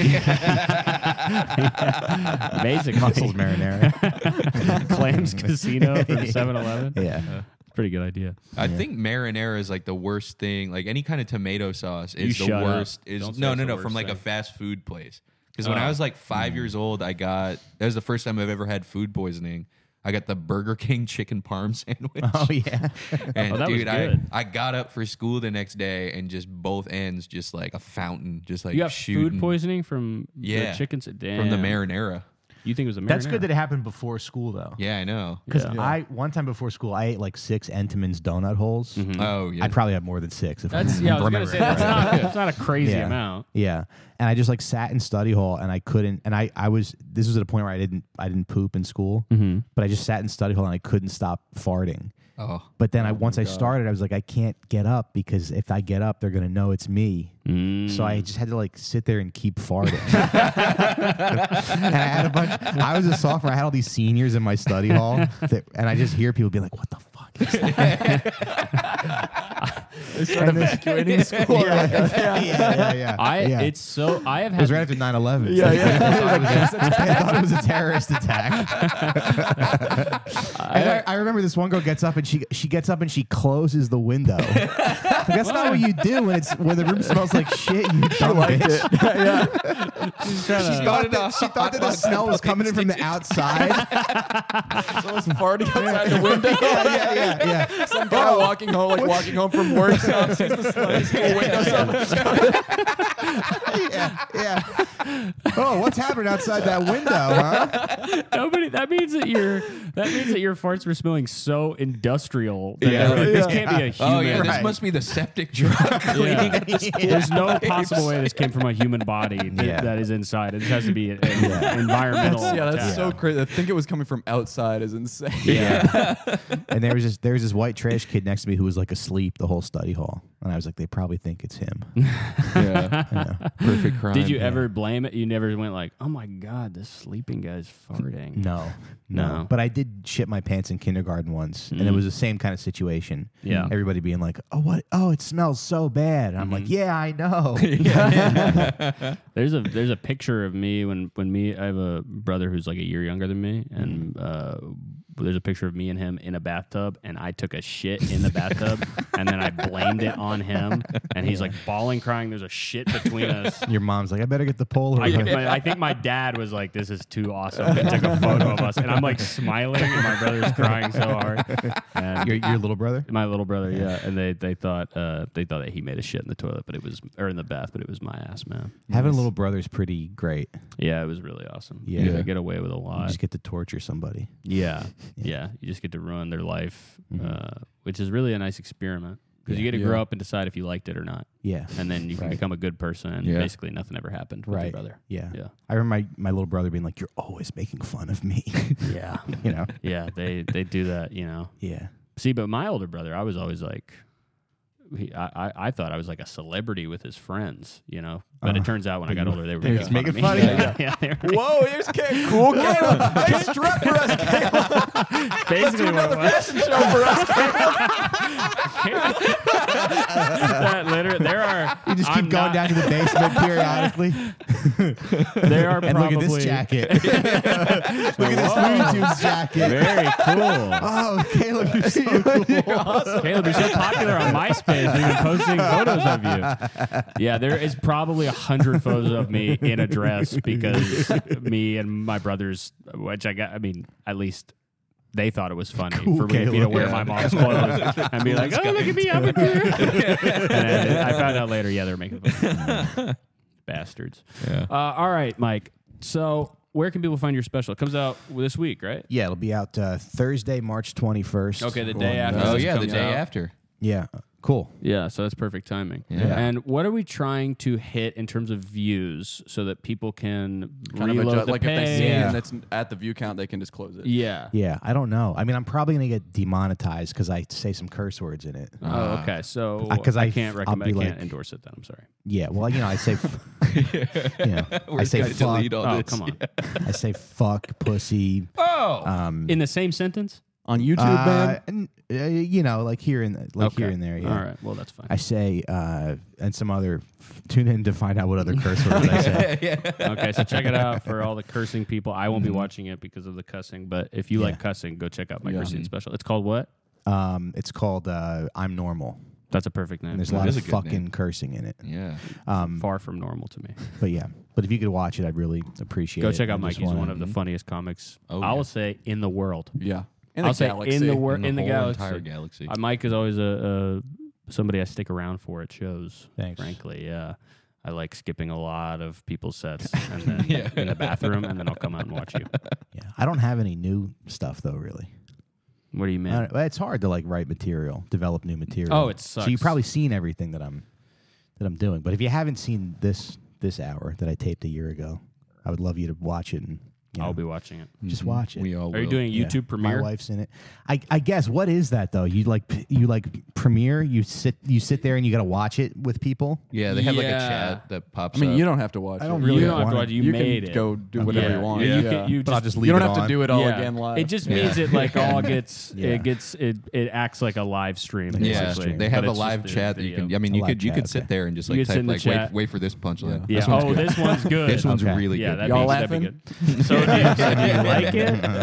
Basically, Mussels marinara. Clams Casino from seven eleven. Yeah. Pretty good idea. I think marinara is like the worst thing. Like any kind of tomato sauce is You the shut up. worst. Is Don't say no, it's no, the no. worst From like a thing. fast food place. Because when Oh. I was like five years old, I got that was the first time I've ever had food poisoning. I got the Burger King chicken parm sandwich. Oh, yeah. And Oh, that was dude, I, good. I got up for school the next day and just both ends just like a fountain, just like You got shooting food poisoning from Yeah. the chicken? Damn. from the marinara. You think it was a marinara? That's good that it happened before school, though. Yeah, I know. Because Yeah. I one time before school, I ate like six Entenmann's donut holes. Oh yeah. I'd probably have more than six. If That's I yeah. I was gonna remember say it that's right. not that's not a crazy Yeah. amount. Yeah, and I just like sat in study hall, and I couldn't. And I, I was. This was at a point where I didn't, I didn't poop in school, Mm-hmm. but I just sat in study hall and I couldn't stop farting. oh. But then I once I started, I was like, I can't get up because if I get up, they're gonna know it's me. Mm. So I just had to like sit there and keep farting. And I had a bunch. I was a sophomore. I had all these seniors in my study hall, that, and I just hear people be like, "What the fuck is that?" They started evacuating school. yeah, yeah, yeah, yeah. I yeah. it's so I have It was had right after nine eleven. Yeah, yeah. I thought, it was a, I thought it was a terrorist attack. And I, I remember this one girl gets up and she she gets up and she closes the window. Like, that's not what you do when it's when the room smells like shit. You dumb bitch. She thought that, she thought that the smell was coming in from the outside. Someone's farting outside the window. yeah, yeah, yeah, yeah. Some guy walking home, like walking home from work, sees the slice, the windows open. yeah, yeah. Oh, what's happening outside that window, huh? Nobody. That means that your that means that your farts were smelling so industrial. That Yeah. they were like, this Yeah. can't be a human. Oh yeah, this Right. must be the septic truck cleaning up the school. There's no possible way this came from a human body that, Yeah. that is inside. It has to be an, an environmental. yeah, that's attack. so crazy. I think it was coming from outside is insane. Yeah. And there was this there was this white trash kid next to me who was like asleep the whole study hall, and I was like, they probably think it's him. Yeah. Yeah. Perfect crime. Did you ever blame it? You never went like, oh my God, this sleeping guy's farting. No, no, No. But I did shit my pants in kindergarten once, and it was the same kind of situation. Yeah. Everybody being like, "Oh, what? Oh, it smells so bad." And I'm like, "Yeah, I know." There's a there's a picture of me when when me I have a brother who's like a year younger than me, and uh, there's a picture of me and him in a bathtub, and I took a shit in the bathtub, and then I blamed it on him, and he's like bawling, crying. There's a shit between us. Your mom's like, "I better get the I, Polaroid." my, I think my dad was like, "This is too awesome," and took a photo of us, and I'm like smiling, and my brother's crying so hard. And your, your little brother? my little brother, yeah, and they they thought uh, they thought that he made a shit in the toilet, but it was or in the bath, but it was my ass, man. Having a little brother is pretty great. Yeah, it was really awesome. Yeah. You get away with a You lot. just get to torture somebody. Yeah, yeah. You just get to ruin their life, Mhm. uh, which is really a nice experiment because Yeah. you get to Yeah. grow up and decide if you liked it or not, Yeah. and then you can Right. become a good person. And Yeah. basically, nothing ever happened with your Right. brother. Yeah. Yeah, I remember my, my little brother being like, "You're always making fun of me." yeah, you know? yeah. They they do that, you know. Yeah. See, but my older brother, I was always like, he, I, I I thought I was like a celebrity with his friends, you know. But Uh, it turns out when I got older, they were they making were fun making of me. fun of you. Yeah, yeah, they were Whoa, here's Caleb. Cool, Caleb. Nice strut for us, Caleb. basically what it was. Fashion show for us. That literally, there are. You just keep I'm going not- down to the basement periodically. There are And probably look at this jacket. Look at this Looney Tunes jacket. Very cool. Oh, Caleb, you're so cool. Caleb, you're so popular on MySpace. We've been posting photos of you. Yeah, there is probably a hundred photos of me in a dress because me and my brothers, which I got, I mean, at least they thought it was funny Cool, for me, me to Caleb. wear Yeah. my mom's clothes and be like, oh, look at me, I'm a girl. And then I found out later, yeah, they're making fun of me. Bastards. Yeah. Uh, all right, Mike. So where can people find your special? It comes out this week, right? Yeah, it'll be out uh, Thursday, March twenty-first. Okay, the day after. Oh this yeah, the comes day out. after. Yeah, cool. Yeah, so that's perfect timing. Yeah. And what are we trying to hit in terms of views so that people can Kind of reload adjust, the like if they page? see Yeah. and that's at the view count, they can just close it. Yeah. Yeah, I don't know. I mean, I'm probably gonna get demonetized because I say some curse words in it. Oh, okay. So Uh, 'cause I, I- can't I'll recommend. be I can't like- endorse it. Then I'm sorry. Yeah, well, you know, I say, f- you know, I We're say gonna fuck. delete all Oh, this. come on. I say fuck, pussy. Oh. Um, In the same sentence. On YouTube, uh, man. and, uh, you know, like here and like Okay. here and there. Yeah. All right. Well, that's fine. I say uh, and some other. F- tune in to find out what other curse words I say. Okay, so check it out for all the cursing people. I won't be watching it because of the cussing, but if you Yeah. like cussing, go check out my Yeah. Christine special. It's called what? Um, it's called uh, I'm Normal. That's a perfect name. And there's a That lot is of a good fucking name. cursing in it. Yeah. Um, Far from normal to me. but yeah, but if you could watch it, I'd really appreciate Go it. check out I Mike. just He's wanna- one of the funniest comics. Oh, I yeah. will say in the world. Yeah. In I'll the say galaxy. in the world, In the in the whole galaxy. entire galaxy. Uh, Mike is always a, a somebody I stick around for at shows. Thanks. Frankly, yeah. I like skipping a lot of people's sets and then Yeah. in the bathroom, and then I'll come out and watch you. Yeah, I don't have any new stuff though, really. What do you mean? I don't- it's hard to like write material, develop new material. Oh, it So sucks. you've probably seen everything that I'm that I'm doing. But if you haven't seen this this hour that I taped a year ago, I would love you to watch it and you know, I'll be watching it. just watch it. We all Are you will. doing Yeah. YouTube premiere? My wife's in it. I, I guess what is that though? You like p- you like premiere? You sit you sit there and you got to watch it with people. Yeah, they have like a Yeah. chat that pops I mean, up. you don't have to watch I don't it. really you don't have to wanna- watch it. You, You made can it. go do whatever yeah. you want. Yeah, you Yeah. can, you But I'll just, just You leave don't it have on. to do it all yeah. again live. It just Yeah. means it like all gets Yeah. it gets it it acts like a live stream. Like a yeah, live basically, stream. they but have a it's live just chat that you video. can. I mean, A you live could you chat, could sit okay. there and just You like could sit type in the like wait chat. wait for this punchline. Yeah. This one's Oh, good. this one's good. This one's Okay. really yeah, good. that'd Y'all be, that'd be laughing? good. So, do you, so do you like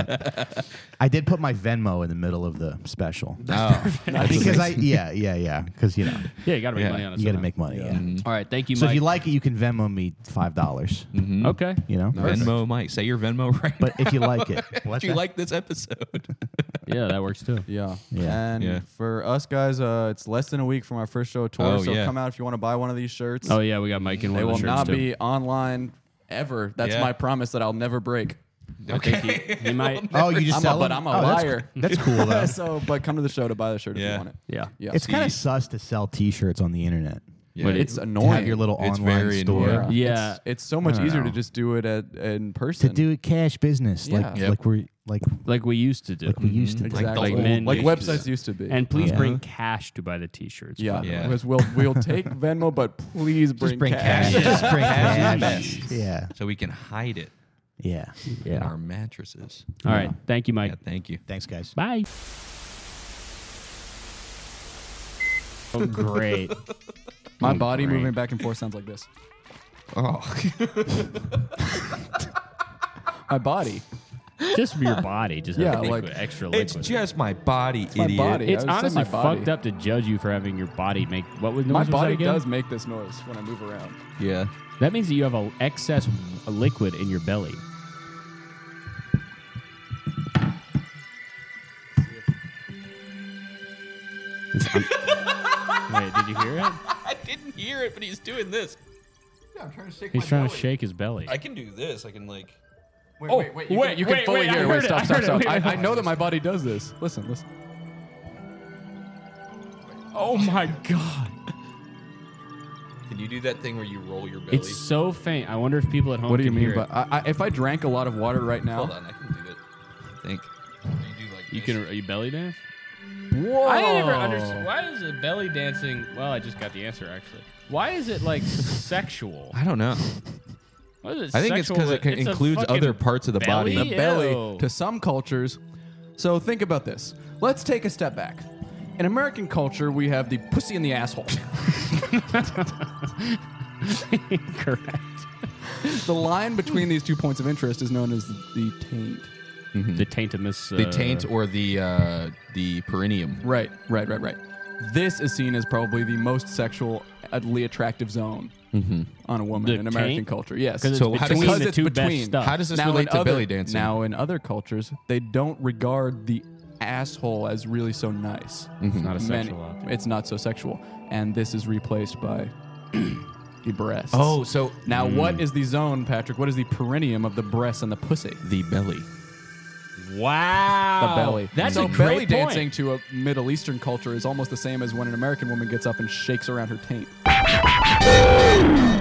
it? I did put my Venmo in the middle of the special Oh, because I yeah yeah yeah because you know Yeah, you got to make Yeah. money on it. you got to somehow. make money. Yeah. Mhm. All right, thank you, So Mike. if you like it, you can Venmo me five dollars. Mhm. okay. You know, Venmo, Mike. Say your Venmo right. But if you like it, if you like this episode, Yeah, that works too. Yeah. Yeah. And Yeah. for us guys, uh, it's less than a week from our first show tour. Oh, so yeah. come out if you want to buy one of these shirts. Oh yeah, we got Mike in one They of will the shirts not too. be online ever. That's Yeah. my promise that I'll never break. I think he, he might. Oh, you just I'm sell a, but them? I'm a Oh, that's- liar. That's, cool though. so, but come to the show to buy the shirt if Yeah. you want it. Yeah. Yeah, It's kind of See. sus to sell T-shirts on the internet. Yeah. But it's To annoying. have your little It's online very store. annoying. Yeah. It's, it's so much I don't easier know. to just do it at in To person. do it cash business, like Yeah. Yep. like we're like Like we used to do. like we used to. do. exactly Like like, the old men like used to websites do. used to be. And please Yeah. bring cash to buy the T-shirts. yeah, by the way. Yeah. because we'll we'll take Venmo, but please bring, Just bring cash. cash. Just bring Cash cash. is best. Yeah, So we can hide it yeah. in Yeah. our mattresses. All right. Thank you, Mike. Yeah, thank you. Thanks, guys. Bye. Oh, great. My Oh, body great. moving back and forth sounds like this. Oh, My body. Just your body. Just Yeah, have liquid, like- extra it's liquid. just my body, my idiot. body. It's I would say honestly my body. fucked up to judge you for having your body make what was noise My was that body again? does make this noise when I move around. Yeah. That means that you have a excess liquid in your belly. Wait, did you hear it? I didn't hear it, but he's doing this. Yeah, I'm trying to shake He's trying to shake his belly. I can do this. I can like. Wait, Oh, wait, wait. You wait, can, you can wait, fully wait, I hear it. heard Wait, it, stop, I stop, heard it. stop. Wait, I, wait, I wait. know that my body does this. Listen, listen. Oh my god. Can you do that thing where you roll your belly? It's so faint. I wonder if people at home What do you can mean? hear it. But I, I, if I drank a lot of water right now, Hold on, I can do that. I think. You do like. You this. can are you belly dance? whoa! I never understood why is it belly dancing. Well, I just got the answer actually. Why is it like sexual? I don't know. What is it I think it's sexual because with- it can- a includes fucking other parts of the belly? body. The belly Ew. to some cultures. So think about this. Let's take a step back. In American culture, we have the pussy and the asshole. Correct. The line between these two points of interest is known as the taint. The taintimus. Uh, The taint or the uh, the perineum. Right, right, right, right. This is seen as probably the most sexually attractive zone on a woman The in American taint? culture. Yes. 'Cause it's So how does- between because the it's two between. best stuff. How does this Now, relate in to other, belly dancing? Now, in other cultures, they don't regard the asshole as really so nice. It's not a Many- sexual object. it's not so sexual, and this is replaced by the breasts. Oh, so now what is the zone, Patrick? What is the perineum of the breasts and the pussy? the belly. Wow. The belly. That's so a great belly point. dancing to a Middle Eastern culture is almost the same as when an American woman gets up and shakes around her taint.